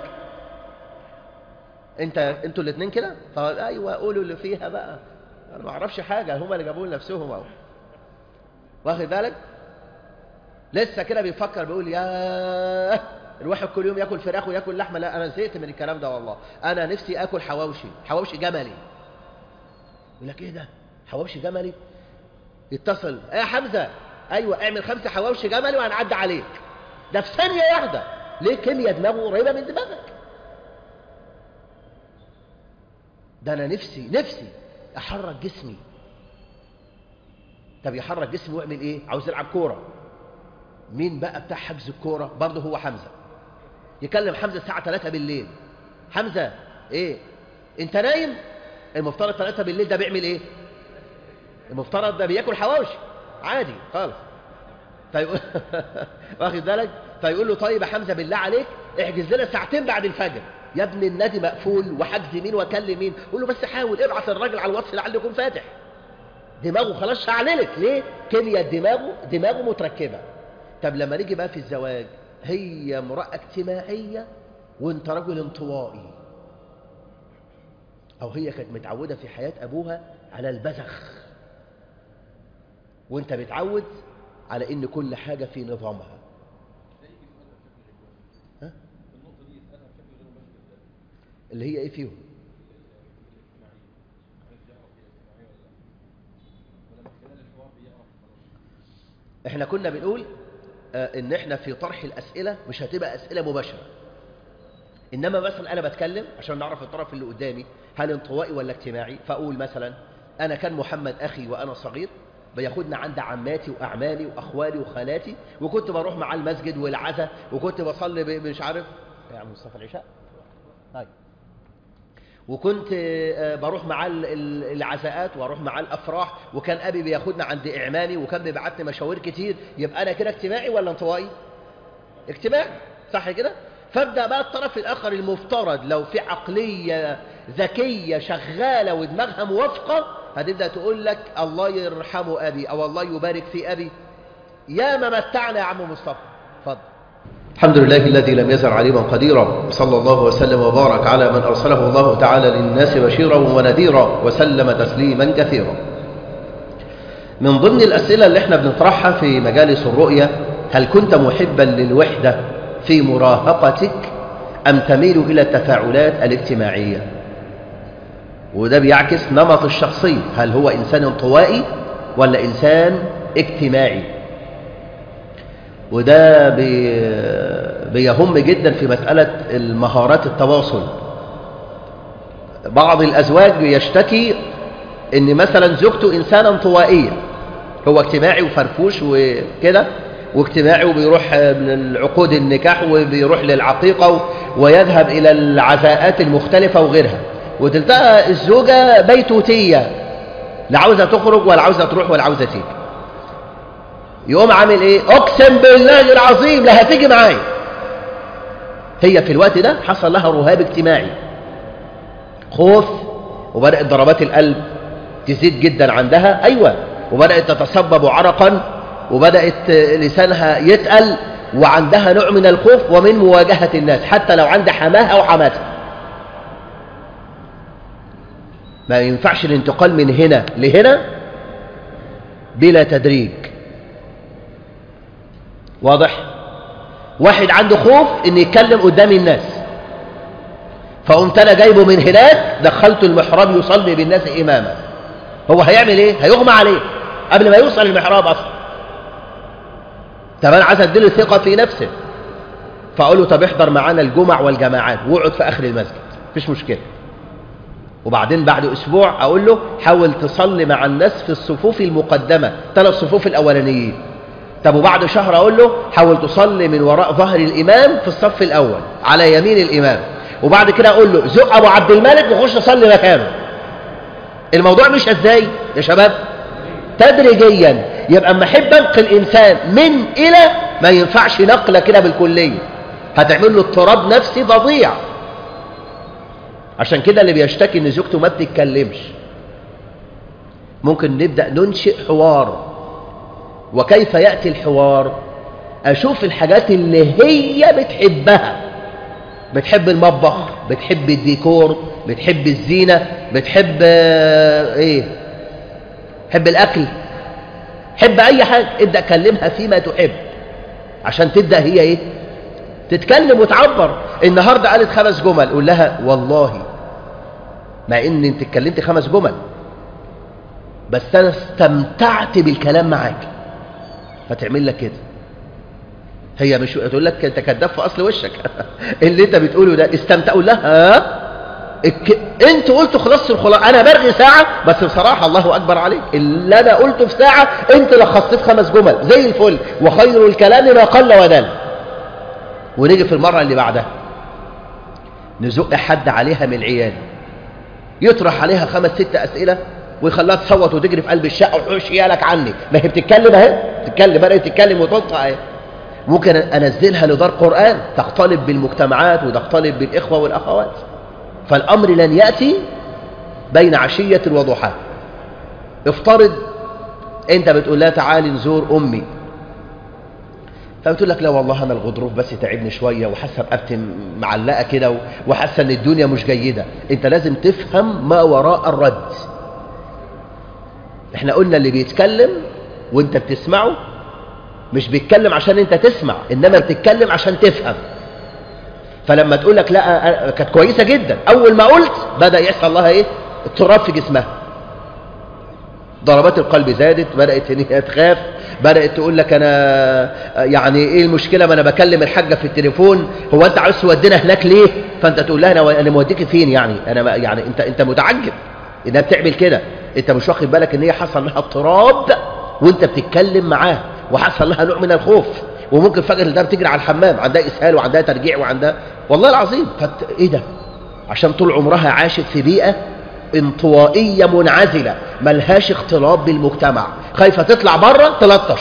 انت. انتوا الاثنين كده؟ فقال ايوه قولوا اللي فيها بقى، انا ما اعرفش حاجه، هم اللي جابوا لنفسهم اهو. واخد بالك؟ لسه كده بيفكر بيقول يا الواحد كل يوم ياكل فراخ وياكل لحمه، لا انا زهقت من الكلام ده والله، انا نفسي اكل حواوشي، حواوشي جملي. يقول لك ايه ده؟ حواوشي جملي؟ يتصل ايه يا حمزه؟ ايوه اعمل خمسه حواوشي جملي وهنعدي عليك. ده في ثانيه واحده. ليه؟ كيمياء دماغه قريبه من دماغك. ده انا نفسي نفسي احرك جسمي. طب يحرك جسمه ويعمل ايه؟ عاوز يلعب كوره. مين بقى بتاع حجز الكوره؟ برضه هو حمزه. يكلم حمزه الساعه ثلاثة بالليل، حمزه ايه انت نايم؟ المفترض ثلاثة بالليل ده بيعمل ايه؟ المفترض ده بياكل حواوشي عادي خالص. فيقول واخد بالك؟ فيقول له طيب يا حمزه بالله عليك احجز لنا ساعتين بعد الفجر. يا ابن النادي مقفول وحجز مين واكلم مين؟ قول له بس حاول ابعت الراجل على الواتس لعله يكون فاتح. دماغه خلاص هعللك. ليه؟ كيمياء دماغه دماغه متركبه. طب لما نيجي بقى في الزواج، هي امرأة اجتماعية وانت رجل انطوائي، او هي كانت متعودة في حياة ابوها على البذخ وانت بتعود على ان كل حاجة في نظامها. ها؟ اللي هي ايه فيهم؟ احنا كنا بنقول آه ان احنا في طرح الاسئله مش هتبقى اسئله مباشره، انما مثلا انا بتكلم عشان نعرف الطرف اللي قدامي هل انطوائي ولا اجتماعي. فاقول مثلا انا كان محمد اخي وانا صغير بياخدنا عند عماتي واعمامي واخوالي وخالاتي، وكنت بروح معاه المسجد والعزاء، وكنت بصلي مش عارف يا عم مصطفى العشاء هاي، وكنت بروح معاه العزاءات واروح معاه الافراح، وكان ابي بياخدنا عند اعمامي، وكان بيبعتني مشاوير كتير. يبقى انا كده اجتماعي ولا انطوائي؟ اجتماعي، صح كده؟ فابدا بقى الطرف الاخر المفترض لو في عقليه ذكيه شغاله ودماغها موافقه هتبدا تقول لك الله يرحمه ابي او الله يبارك في ابي. يا ما متعنا يا عم مصطفى. اتفضل. الحمد لله الذي لم يزل عليما قديرا، صلى الله وسلم وبارك على من ارسله الله تعالى للناس بشيرا ونذيرا، وسلم تسليما كثيرا. من ضمن الاسئله اللي احنا بنطرحها في مجالس الرؤيه: هل كنت محبا للوحده في مراهقتك أم تميل إلى التفاعلات الاجتماعية؟ وده بيعكس نمط الشخصية، هل هو إنسان انطوائي ولا إنسان اجتماعي؟ وده بي بيهم جدا في مسألة المهارات التواصل. بعض الأزواج يشتكي إن مثلا زوجته إنسانة انطوائية، هو اجتماعي وفرفوش وكده، واجتماعي وبيروح للعقود النكاح وبيروح للعقيقة ويذهب إلى العزاءات المختلفة وغيرها، وتلتقى الزوجة بيتوتية، لا عاوزة تخرج ولا عاوزة تروح ولا عاوزة تيجي. يقوم عامل ايه؟ اقسم بالله العظيم لا هتيجي معايا. هي في الوقت ده حصل لها رهاب اجتماعي، خوف، وبدأت ضربات القلب تزيد جدا عندها، ايوه، وبدأت تتصبب عرقا، وبدأت لسانها يتقل، وعندها نوع من الخوف ومن مواجهة الناس حتى لو عند حماها أو حماتها. ما ينفعش الانتقال من هنا لهنا بلا تدريج. واضح؟ واحد عنده خوف ان يتكلم قدام الناس، فقمت انا جايبه من هناك دخلته المحراب يصلي بالناس اماما. هو هيعمل ايه؟ هيغمى عليه قبل ما يوصل المحراب اصلا. طب انا عايز اديله ثقه في نفسه، فاقول له طب احضر معانا الجمع والجماعات واقعد في اخر المسجد، مفيش مشكله. وبعدين بعد اسبوع اقول له حاول تصلي مع الناس في الصفوف المقدمه، ثلاث صفوف الاولانيين. طب وبعد شهر اقول له حاول تصلي من وراء ظهر الامام في الصف الاول على يمين الامام. وبعد كده اقول له زق ابو عبد الملك وخش صلي مكانه. الموضوع مش ازاي يا شباب؟ تدريجيا. يبقى اما احب انقل انسان من الى، ما ينفعش نقله كده بالكليه، هتعمل له اضطراب نفسي فظيع. عشان كده اللي بيشتكي ان زوجته ما بتتكلمش، ممكن نبدا ننشئ حوار. وكيف ياتي الحوار؟ اشوف الحاجات اللي هي بتحبها، بتحب المطبخ، بتحب الديكور، بتحب الزينه، بتحب ايه، بتحب الاكل، حب اي حاجه، ابدا كلمها فيما تحب عشان تبدا هي ايه، تتكلم وتعبر. النهارده قالت خمس جمل، قول لها والله مع ان انت اتكلمت خمس جمل بس انا استمتعت بالكلام معاك، فتعمل لك كده. هي مش تقول لك انت كذاب في اصل وشك اللي انت بتقوله ده استمتع. قول لها الك... انت قلت خلاص الخلاصه، انا برغي ساعه بس بصراحه الله اكبر عليك، اللي انا قلته في ساعه انت لخصت في خمس جمل زي الفل، وخير الكلام ما قل ودل. ونيجي في المره اللي بعدها نزق حد عليها من العيال، يطرح عليها خمس ست اسئله ويخليها تصوت وتجري في قلب الشقه وحوش عيالك عني. ما هي بتتكلم اهي، بتتكلم بدات تتكلم وتنطق اهي. ممكن انزلها لدار قران تختلط بالمجتمعات وتختلط بالاخوه والاخوات. فالامر لن ياتي بين عشيه وضحاها. افترض انت بتقول لها تعالي نزور امي، فبتقول لك لا والله انا الغضروف بس تعبني شويه وحاسه برقبتي معلقه كده وحاسه ان الدنيا مش جيده. انت لازم تفهم ما وراء الرد. احنا قلنا اللي بيتكلم وانت بتسمعه مش بيتكلم عشان انت تسمع، انما بتتكلم عشان تفهم. فلما تقول لك لا كانت كويسة جدا، أول ما قلت بدأ يحصل لها إيه؟ اضطراب في جسمها، ضربات القلب زادت، بدأت إن هي تخاف، بدأت تقول لك أنا يعني إيه المشكلة، ما أنا بكلم الحاجة في التليفون، هو أنت عاوز تودينا هناك ليه؟ فأنت تقول لها أنا أنا موديك فين يعني؟ أنا يعني أنت أنت متعجب إنها بتعمل كده، أنت مش واخد بالك إن هي حصل لها اضطراب وأنت بتتكلم معاه، وحصل لها نوع من الخوف، وممكن فجأة ده بتجري على الحمام، عندها إسهال وعندها ترجيع وعندها والله العظيم. فت... إيه ده؟ عشان طول عمرها عاشت في بيئة انطوائية منعزلة ملهاش اختلاط بالمجتمع، خايفة تطلع بره تلطش،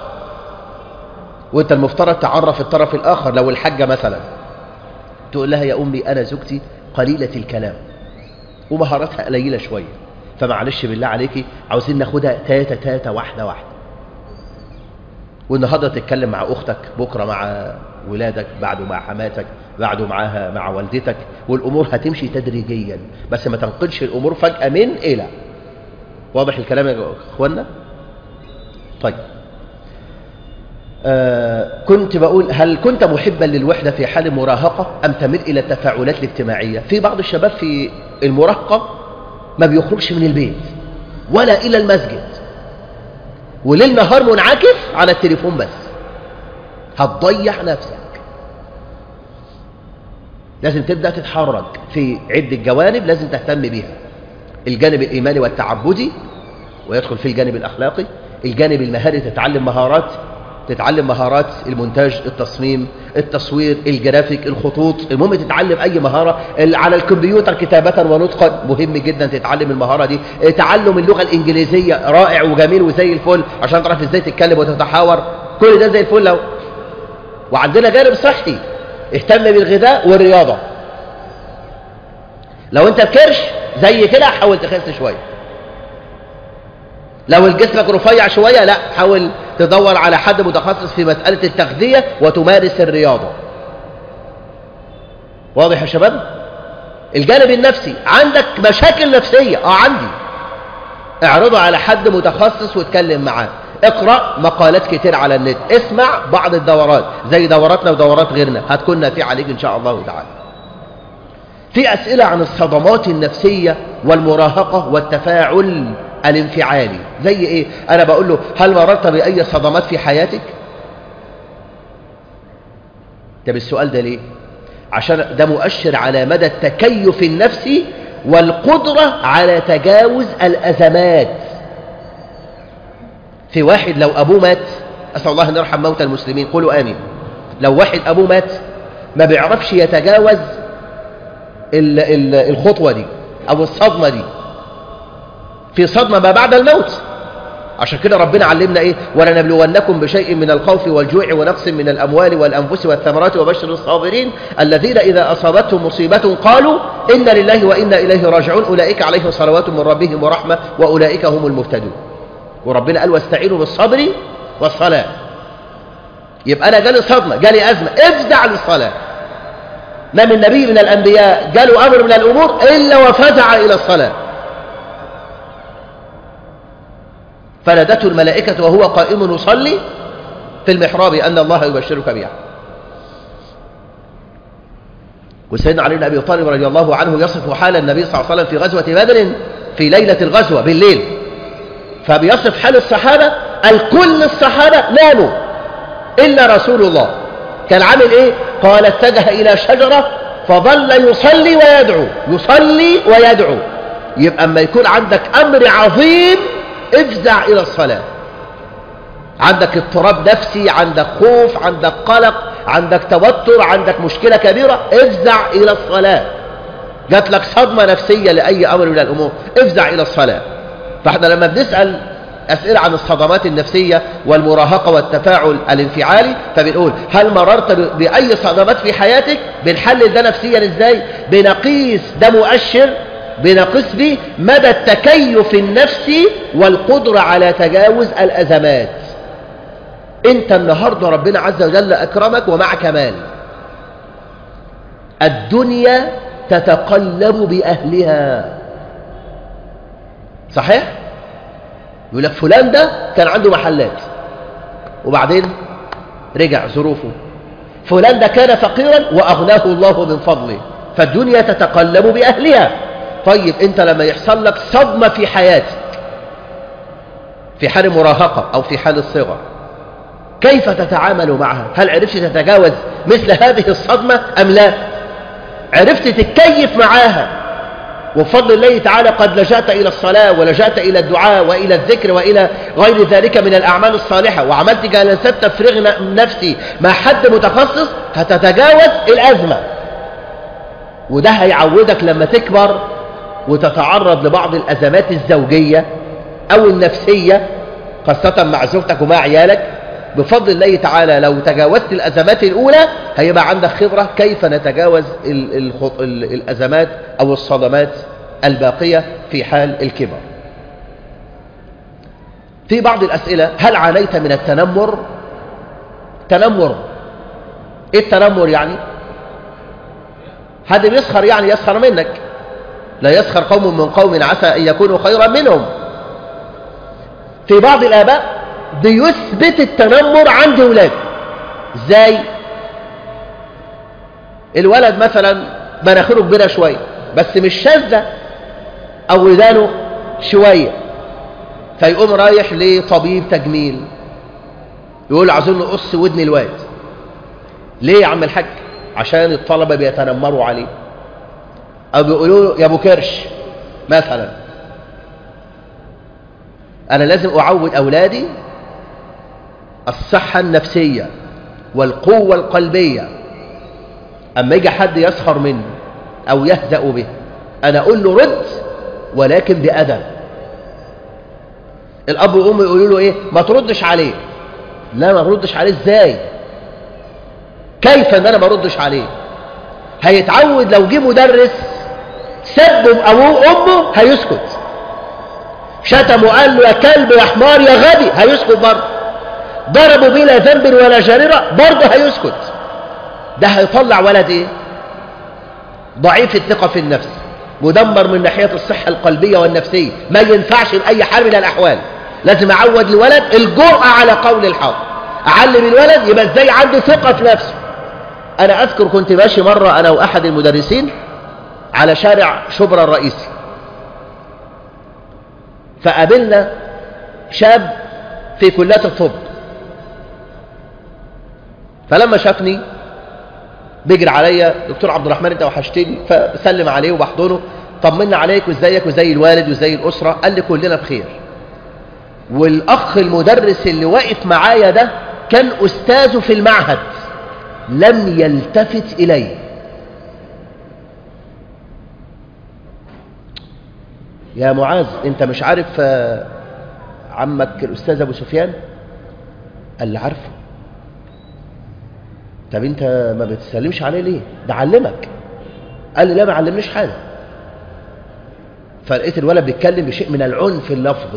وانت المفترض تعرف الطرف الآخر. لو الحاجة مثلا تقول لها يا أمي أنا زوجتي قليلة الكلام ومهاراتها قليلة شوية، فمعلش بالله عليكي عاوزين ناخدها تاتا تاتا واحدة واحدة، والنهارده تتكلم مع أختك، بكرة مع ولادك، بعده مع حماتك، بعده معاها مع والدتك، والأمور هتمشي تدريجيا، بس ما تنقلش الأمور فجأة من إلى. واضح الكلام يا أخوانا؟ طيب آه كنت بقول هل كنت محبا للوحدة في حال المراهقة أم تميل إلى التفاعلات الاجتماعية؟ في بعض الشباب في المراهقة ما بيخرجش من البيت ولا إلى المسجد، وليل نهار منعكف على التليفون بس، هتضيع نفسك. لازم تبدأ تتحرك في عدة جوانب لازم تهتم بيها، الجانب الإيماني والتعبدي، ويدخل في الجانب الأخلاقي، الجانب المهاري تتعلم مهارات تتعلم مهارات المونتاج، التصميم، التصوير، الجرافيك، الخطوط، المهم تتعلم أي مهارة. على الكمبيوتر كتابة ونطقا مهم جدا تتعلم المهارة دي. تعلم اللغة الإنجليزية رائع وجميل وزي الفل عشان تعرف إزاي تتكلم وتتحاور، كل ده زي الفل. لو وعندنا جانب صحي، اهتم بالغذاء والرياضة. لو انت بكرش زي كده حاول تخس شوية، لو جسمك رفيع شوية لا حاول تدور على حد متخصص في مسألة التغذية وتمارس الرياضة. واضح يا شباب؟ الجانب النفسي، عندك مشاكل نفسية اه عندي، اعرضه على حد متخصص واتكلم معاه، اقرأ مقالات كتير على النت، اسمع بعض الدورات زي دوراتنا ودورات غيرنا هتكون نافعة عليك إن شاء الله تعالى. في أسئلة عن الصدمات النفسية والمراهقة والتفاعل الانفعالي. زي إيه؟ أنا بقول له هل مررت بأي صدمات في حياتك؟ طب السؤال ده ليه؟ عشان ده مؤشر على مدى التكيف النفسي والقدرة على تجاوز الأزمات. في واحد لو أبوه مات، أسأل الله أن يرحم موتى المسلمين، قولوا آمين، لو واحد أبوه مات ما بيعرفش يتجاوز ال ال الخطوة دي أو الصدمة دي، في صدمة ما بعد الموت. عشان كده ربنا علمنا إيه؟ ولنبلونكم بشيء من الخوف والجوع ونقص من الأموال والأنفس والثمرات وبشر الصابرين الذين إذا أصابتهم مصيبة قالوا إنا لله وإنا إليه راجعون أولئك عليهم صلوات من ربهم ورحمة وأولئك هم المهتدون. وربنا قال واستعينوا بالصبر والصلاة. يبقى أنا جالي صدمة، جالي أزمة، افزع للصلاة. ما من نبي من الأنبياء جاله أمر من الأمور إلا وفزع إلى الصلاة. فنادته الملائكة وهو قائم يصلي في المحراب أن الله يبشرك بها. وسيدنا علي بن أبي طالب رضي الله عنه يصف حال النبي صلى الله عليه وسلم في غزوة بدر في ليلة الغزوة بالليل، فبيصف حال الصحابة، الكل الصحابة ناموا إلا رسول الله. كان عامل إيه؟ قال اتجه إلى شجرة فظل يصلي ويدعو، يصلي ويدعو. يبقى أما يكون عندك أمر عظيم افزع إلى الصلاة. عندك اضطراب نفسي، عندك خوف، عندك قلق، عندك توتر، عندك مشكلة كبيرة، افزع إلى الصلاة. جات لك صدمة نفسية لأي أمر من الأمور، افزع إلى الصلاة. فاحنا لما بنسأل أسئلة عن الصدمات النفسية والمراهقة والتفاعل الانفعالي فبنقول هل مررت بأي صدمات في حياتك؟ بنحلل ده نفسيا ازاي؟ بنقيس ده مؤشر بنقيس به مدى التكيف النفسي والقدرة على تجاوز الأزمات. انت النهاردة ربنا عز وجل أكرمك ومعك مال، الدنيا تتقلب بأهلها، صحيح؟ يقول لك فلان ده كان عنده محلات وبعدين رجع ظروفه، فلان ده كان فقيرا وأغناه الله من فضله، فالدنيا تتقلب بأهلها. طيب أنت لما يحصل لك صدمة في حياتك في حال مراهقة أو في حال الصغر، كيف تتعامل معها؟ هل عرفت تتجاوز مثل هذه الصدمة أم لا؟ عرفت تتكيف معاها، وبفضل الله تعالى قد لجأت إلى الصلاة ولجأت إلى الدعاء وإلى الذكر وإلى غير ذلك من الأعمال الصالحة، وعملت جلسات تفريغ نفسي مع حد متخصص، هتتجاوز الأزمة. وده هيعودك لما تكبر وتتعرض لبعض الأزمات الزوجية أو النفسية، خاصة مع زوجتك ومع عيالك، بفضل الله تعالى لو تجاوزت الأزمات الأولى هيبقى عندك خبرة كيف نتجاوز ال ال ال الأزمات أو الصدمات الباقية في حال الكبر. في بعض الأسئلة: هل عانيت من التنمر؟ تنمر إيه التنمر يعني؟ حد بيسخر يعني يسخر منك. لا يسخر قوم من قوم عسى أن يكونوا خيرا منهم. في بعض الآباء بيثبت التنمر عند ولاده. ازاي؟ الولد مثلا مناخيره كبيره شويه بس مش شاذه او ودانه شويه، فيقوم رايح لطبيب تجميل يقول عايزين نقص ودن الواد. ليه يا عم الحاج؟ عشان الطلبه بيتنمروا عليه او بيقولوا له يا ابو كرش مثلا. انا لازم اعود اولادي الصحة النفسية والقوة القلبية. أما يجي حد يسخر منه أو يهزأ به، أنا أقول له رد ولكن بأدب. الأب والأم يقولوا له إيه؟ ما تردش عليه. لا، ما تردش عليه إزاي؟ كيف أن أنا ما ردش عليه؟ هيتعود لو جه مدرس سبب أبوه وأمه هيسكت، شتمه قال له يا كلب يا حمار يا غبي هيسكت برضه، ضربوا بلا ذنب ولا جريرة برضه هيسكت. ده هيطلع ولد ايه؟ ضعيف الثقة في النفس، مدمر من ناحية الصحة القلبية والنفسية، ما ينفعش بأي حال من الأحوال. لازم أعود الولد الجرأة على قول الحق، أعلم الولد يبقى ازاي عنده ثقة في نفسه. أنا أذكر كنت ماشي مرة أنا وأحد المدرسين على شارع شبرا الرئيسي، فقابلنا شاب في كلية الطب، فلما شافني بيجري عليا: دكتور عبد الرحمن انت وحشتني، فسلم عليه وبحضنه، طمنا عليك وازيك وزي الوالد وزي الأسرة. قال لي كلنا بخير. والأخ المدرس اللي واقف معايا ده كان أستاذه في المعهد، لم يلتفت إليه. يا معاذ انت مش عارف عمك الأستاذ أبو سفيان؟ قال لي عارفه. طب انت ما بتسلمش عليه ليه؟ ده علمك. قال لي لا ما علمنيش حاجه. فلقيت الولد بيتكلم بشيء من العنف اللفظي،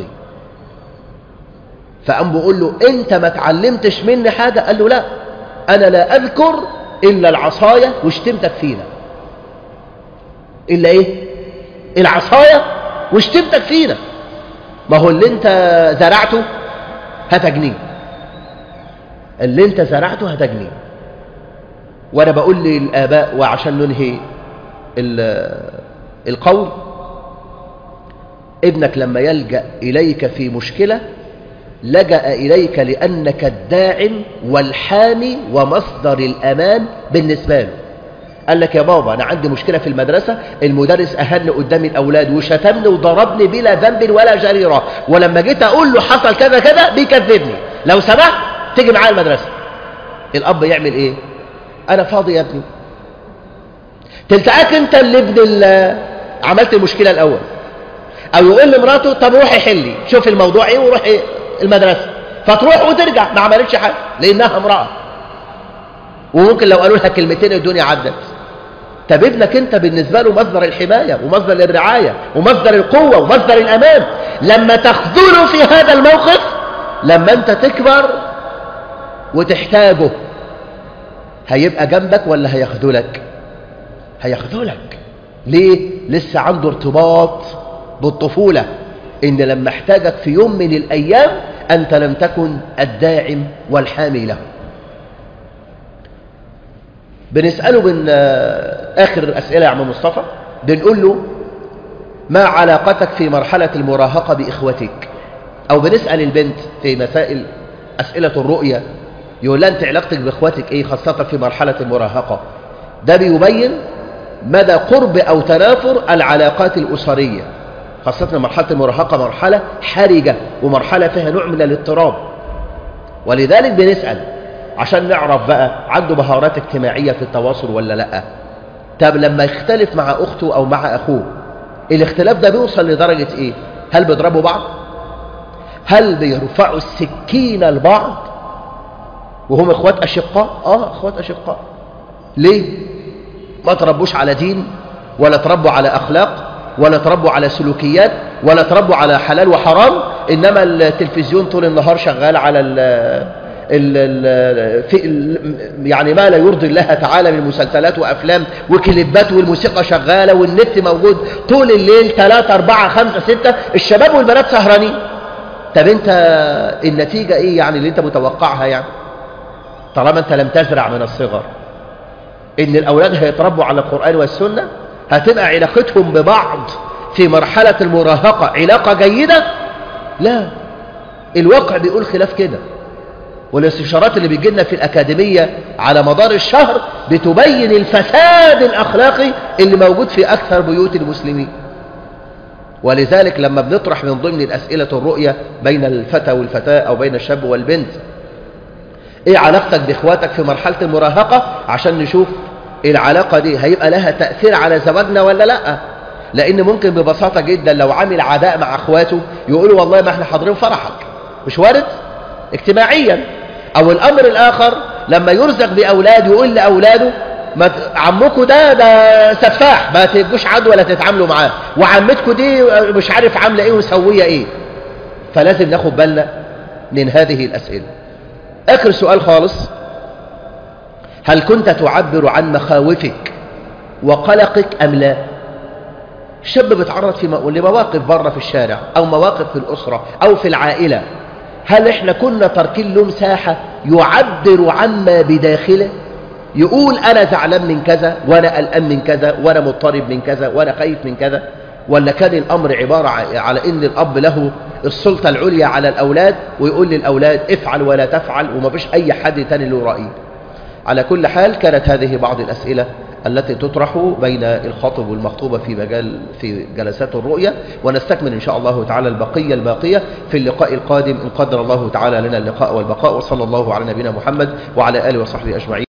فقام بقول له انت ما اتعلمتش مني حاجه؟ قال له لا، انا لا اذكر الا العصايه وشتمتك فينا. الا ايه؟ العصايه وشتمتك فينا. ما هو اللي انت زرعته هتجنيه، اللي انت زرعته هتجنيه. وانا بقول للآباء وعشان ننهي القول: ابنك لما يلجأ إليك في مشكلة لجأ إليك لأنك الداعم والحامي ومصدر الأمان بالنسبة له. قال لك يا بابا أنا عندي مشكلة في المدرسة، المدرس أهن قدامي الأولاد وشتمني وضربني بلا ذنب ولا جريرة، ولما جيت أقول له حصل كذا كذا بيكذبني، لو سمحت تيجي معايا المدرسة. الأب يعمل إيه؟ أنا فاضي يا ابني. تلتقاك أنت اللي ابن اللي عملت المشكلة الأول، أو يقول لمراته طب روحي حلي شوف الموضوع إيه وروحي المدرسة، فتروح وترجع ما عملتش حاجة لأنها امرأة، وممكن لو قالوا لها كلمتين الدنيا عدت. طب ابنك أنت بالنسبة له مصدر الحماية ومصدر الرعاية ومصدر القوة ومصدر الأمان. لما تخذله في هذا الموقف، لما أنت تكبر وتحتاجه، هيبقى جنبك ولا هيخذلك؟ هيخذلك. ليه؟ لسه عنده ارتباط بالطفولة، إن لما احتاجك في يوم من الأيام أنت لم تكن الداعم والحامي له. بنسأله من آخر الأسئلة يا عم مصطفى، بنقول له ما علاقتك في مرحلة المراهقة بإخوتك؟ أو بنسأل البنت في مسائل أسئلة الرؤية، يقول لها أنت علاقتك بإخوتك إيه خاصة في مرحلة المراهقة؟ ده بيبين مدى قرب أو تنافر العلاقات الأسرية، خاصة مرحلة المراهقة مرحلة حرجة ومرحلة فيها نوع من الاضطراب. ولذلك بنسأل عشان نعرف بقى عنده مهارات اجتماعية في التواصل ولا لأ. طب لما يختلف مع أخته أو مع أخوه، الاختلاف ده بيوصل لدرجة إيه؟ هل بيضربوا بعض؟ هل بيرفعوا السكينة لبعض وهم إخوات أشقاء؟ آه إخوات أشقاء. ليه؟ ما تربوش على دين، ولا تربوا على أخلاق، ولا تربوا على سلوكيات، ولا تربوا على حلال وحرام، إنما التلفزيون طول النهار شغال على ال ال ال في ال يعني ما لا يرضي الله تعالى من مسلسلات وأفلام وكليبات، والموسيقى شغالة والنت موجود طول الليل، ثلاثة أربعة خمسة ستة، الشباب والبنات سهرانين. طب أنت النتيجة إيه يعني اللي أنت متوقعها يعني؟ طالما أنت لم تزرع من الصغر إن الأولاد هيتربوا على القرآن والسنة، هتبقى علاقتهم ببعض في مرحلة المراهقة علاقة جيدة؟ لا، الواقع بيقول خلاف كده. والاستشارات اللي بيجي لنا في الأكاديمية على مدار الشهر بتبين الفساد الأخلاقي اللي موجود في أكثر بيوت المسلمين. ولذلك لما بنطرح من ضمن الأسئلة الرؤية بين الفتى والفتاة أو بين الشاب والبنت، إيه علاقتك بإخواتك في مرحلة المراهقة، عشان نشوف العلاقة دي هيبقى لها تأثير على زواجنا ولا لأ. لأن ممكن ببساطة جدا لو عامل عداء مع أخواته يقولوا والله ما احنا حاضرين فرحك، مش وارد اجتماعيا. أو الأمر الآخر لما يرزق بأولاد يقول لأولاده ما عمكم ده ده سفاح، ما تبقوش عدو ولا تتعاملوا معاه، وعمتكم دي مش عارف عاملة ايه وسوية ايه. فلازم ناخد بالنا من هذه الأسئلة. آخر سؤال خالص، هل كنت تعبر عن مخاوفك وقلقك أم لا؟ الشاب بيتعرض في لمواقف بره في الشارع أو مواقف في الأسرة أو في العائلة، هل احنا كنا تاركين له مساحة يعبر عما بداخله؟ يقول أنا زعلان من كذا، وأنا قلقان من كذا، وأنا مضطرب من كذا، وأنا خايف من كذا؟ ولا كان الأمر عبارة على إن الأب له السلطة العليا على الأولاد ويقول للأولاد افعل ولا تفعل وما فيش أي حد تاني له رأي؟ على كل حال كانت هذه بعض الأسئلة التي تطرح بين الخاطب والمخطوبة في مجال في جلسات الرؤية، ونستكمل إن شاء الله تعالى البقية الباقية في اللقاء القادم إن قدر الله تعالى لنا اللقاء والبقاء. وصلى الله على نبينا محمد وعلى آله وصحبه أجمعين.